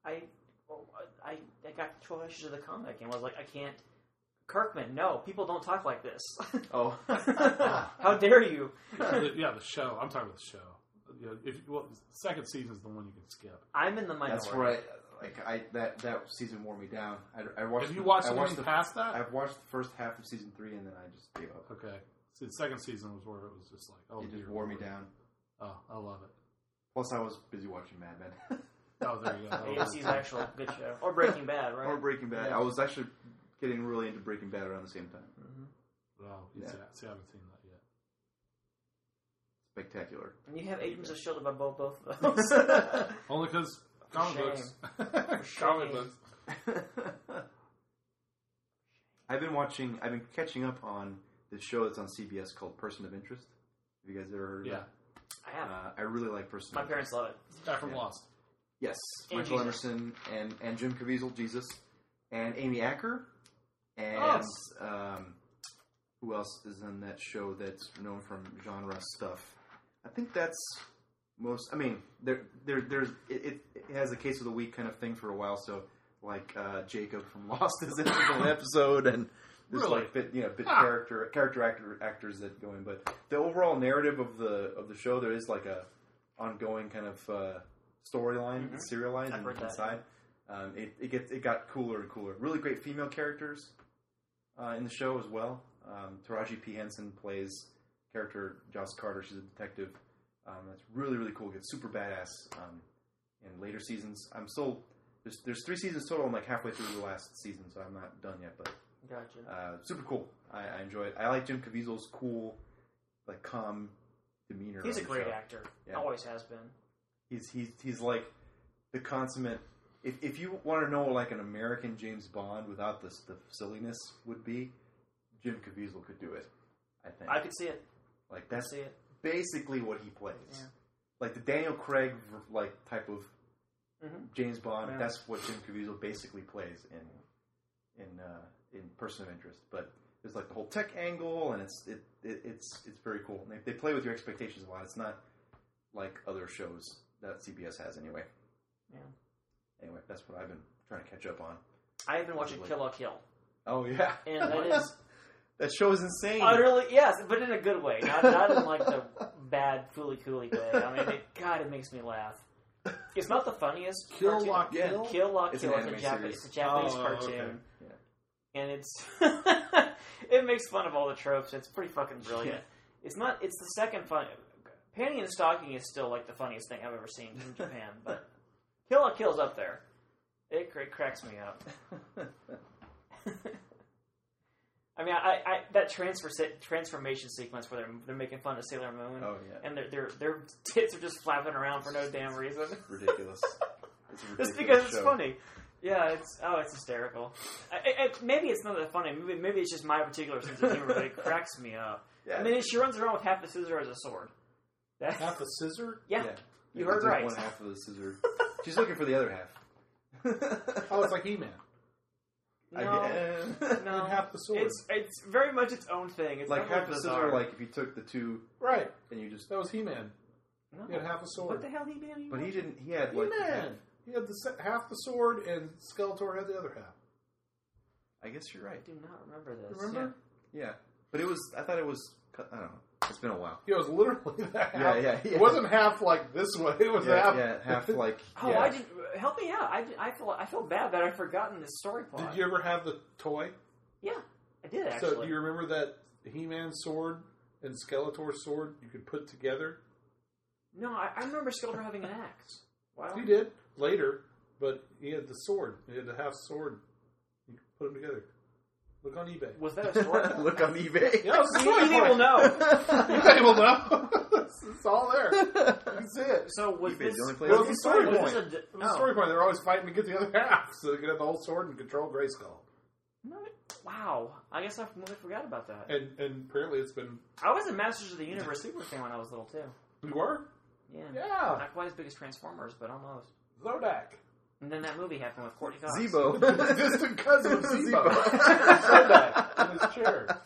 I got 12 issues of the comic and was like, I can't. Kirkman, no, people don't talk like this. Oh. How dare you? The show. I'm talking about the show. The second season is the one you can skip. I'm in the minority. That's right. Like that season wore me down. I watched. Have you watched anything past that? I've watched the first half of season 3, and then I just gave up. Okay. See, the second season was where it was just like, oh, it just wore me down. Oh, I love it. Plus, I was busy watching Mad Men. Oh, there you go. AMC's actual good show, or Breaking Bad, right? Or Breaking Bad. Yeah. I was actually getting really into Breaking Bad around the same time. Mm-hmm. Well, Yeah. see, I haven't seen that yet. Spectacular. And you have Agents of S.H.I.E.L.D. about both of those. Only because comic books. For Comic shame. books. I've been catching up on this show that's on CBS called Person of Interest. Have you guys ever heard of Yeah. it? I have. I really like Person My of parents Interest. love it. Guy from Yeah. Lost. Yes. And Michael Jesus. Emerson and Jim Caviezel, Jesus. And Amy Acker. And who else is on that show that's known from genre stuff? I think that's most. I mean, it has a case of the week kind of thing for a while. So like Jacob from Lost is in an episode, and there's Really? like bit character actors that go in. But the overall narrative of the show, there is like a ongoing kind of storyline, serialized I've heard that. inside. It got cooler and cooler. Really great female characters in the show as well. Taraji P. Henson plays character Joss Carter. She's a detective. That's really, really cool. Gets super badass in later seasons. I'm still there's 3 seasons total. I'm like halfway through the last season, so I'm not done yet. But Gotcha. super cool. I enjoy it. I like Jim Caviezel's cool, like calm demeanor. He's a on the great show. actor. Yeah. Always has been. He's like the consummate. If you want to know like an American James Bond without the silliness would be, Jim Caviezel could do it. I think. I could see it. Like I that's see it. basically what he plays. Yeah. Like the Daniel Craig like type of James Bond. Yeah. That's what Jim Caviezel basically plays in Person of Interest. But there's like the whole tech angle, and it's very cool. And they play with your expectations a lot. It's not like other shows that CBS has anyway. Yeah. Anyway, that's what I've been trying to catch up on. I've been watching Kill la Kill. Oh yeah, And that is that show is insane. utterly, yes, but in a good way. Not in like the bad fooly-cooly way. I mean, it makes me laugh. It's not the funniest. Kill cartoon. la Yeah. Kill? Kill la It's Kill. an anime series. It's a Japanese Oh, cartoon. okay. Yeah. And it's it makes fun of all the tropes. It's pretty fucking brilliant. It's the second fun. Panty and Stocking is still like the funniest thing I've ever seen in Japan, but Kill la Kill's up there. It cracks me up. I mean, I that transformation sequence where they're making fun of Sailor Moon, Oh yeah, and their tits are just flapping around for no damn reason. ridiculous. It's a ridiculous Just because it's show. funny. Yeah, it's hysterical. Maybe it's not that funny. Maybe it's just my particular sense of humor, but it cracks me up. Yeah. I mean, she runs around with half the scissor as a sword. Half a scissor? Yeah, Yeah. you heard Just right. One half of the scissor. She's looking for the other half. Oh, it's like He-Man. No, And half the sword. It's very much its own thing. It's like not half the bizarre. scissor. Like if you took the two Right. and you just. That was He-Man. No. He had half a What sword. the hell, He-Man? But he didn't. He had like. He-Man! He had half the sword, and Skeletor had the other half. I guess you're right. I do not remember this. Remember? Yeah, but it was. I thought it was. I don't know. It's been a while. It was literally that half. Yeah. It wasn't half like this way. It was half. half like. Oh, yeah. I didn't. Help me out. I feel bad that I've forgotten this story plot. Did you ever have the toy? Yeah, I did actually. So do you remember that He-Man sword and Skeletor sword you could put together? No, I remember Skeletor having an axe. Wow. He did later, but he had the sword. He had the half sword. You could put them together. Look on eBay. Was that a story? Look on eBay. Yeah, it's a story eBay will point. know. eBay will know. It's all there. You can see it. So was eBay's this? the only place. It was a story was point. this It was a story point. They were always fighting to get the other half, so they could have the whole sword and control Grayskull. Wow. I guess I completely forgot about that. And apparently it's been... I was a Masters of the Universe super fan when I was little too. You were? Yeah. Yeah. Not quite as big as Transformers, but almost. Zodak. And then that movie happened with Courtney Cox. Zebo. Distant cousin of Zebo. Zebo. Zodak in his chair.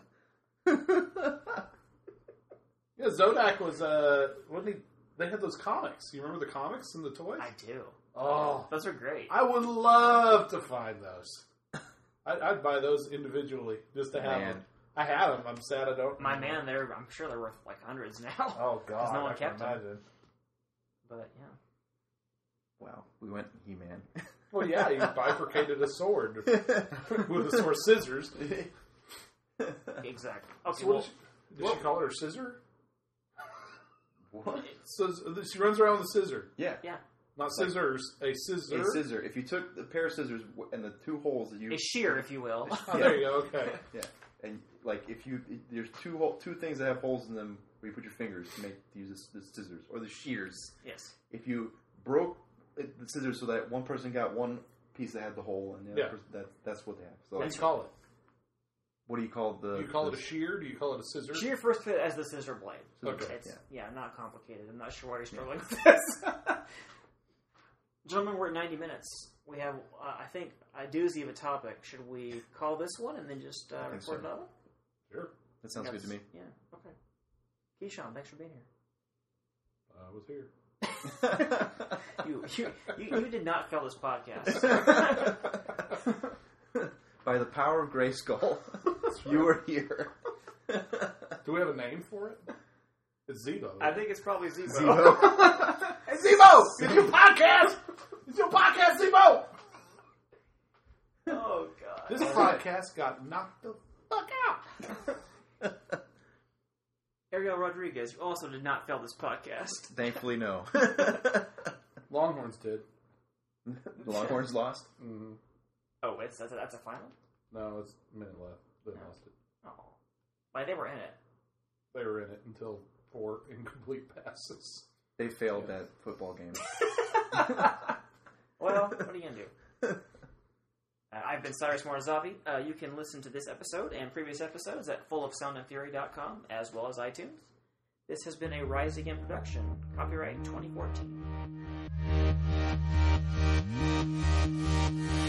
Yeah, Zodak was, wasn't he... They had those comics. You remember the comics and the toys? I do. Oh. Those are great. I would love to find those. I'd buy those individually just to have them. I had them. I'm sad I don't. My man, I'm sure they're worth like hundreds now. Oh, God. no one I can kept them. imagine. But yeah. Wow, we went He-Man. Well, yeah, he bifurcated a sword with a sword scissors. Exactly. Okay, So well, did she call it her scissor? What? So she runs around with a scissor. Yeah. yeah. Not scissors, a scissor. A scissor. If you took the pair of scissors and the two holes that you... A shear, if you will. Oh, there you go, okay. Yeah. And, like, there's two things that have holes in them where you put your fingers to use the scissors. Or the shears. Yes. If you broke the scissors so that one person got one piece that had the hole and the other person, that's what they have. So, What do you call it? what do you call the... Do you call it a shear? Do you call it a scissor? Shear refers to it as the scissor blade. Okay. It's, not complicated. I'm not sure why you're struggling with this. Gentlemen, we're at 90 minutes. We have, I think, a doozy of a topic. Should we call this one and then just record so. another? Sure. That sounds good to me. Yeah, okay. Keyshawn, thanks for being here. I was here. You did not fail this podcast. By the power of Grayskull, you were here. Do we have a name for it? It's Zebo. I think it's probably Zebo. Zebo. Hey, Zebo! It's your podcast! It's your podcast, Zebo! Oh, God. This podcast got knocked the fuck out. Ariel Rodriguez, you also did not fail this podcast. Thankfully, no. Longhorns did. The Longhorns lost? Mm-hmm. Oh, that's a final? No, it's a minute left. They lost it. Oh. Like, they were in it. They were in it until 4 incomplete passes. They failed that football game. Well, what are you going to do? I've been Cyrus Morzavi. You can listen to this episode and previous episodes at fullofsoundandtheory.com as well as iTunes. This has been a Rise Again production. Copyright 2014.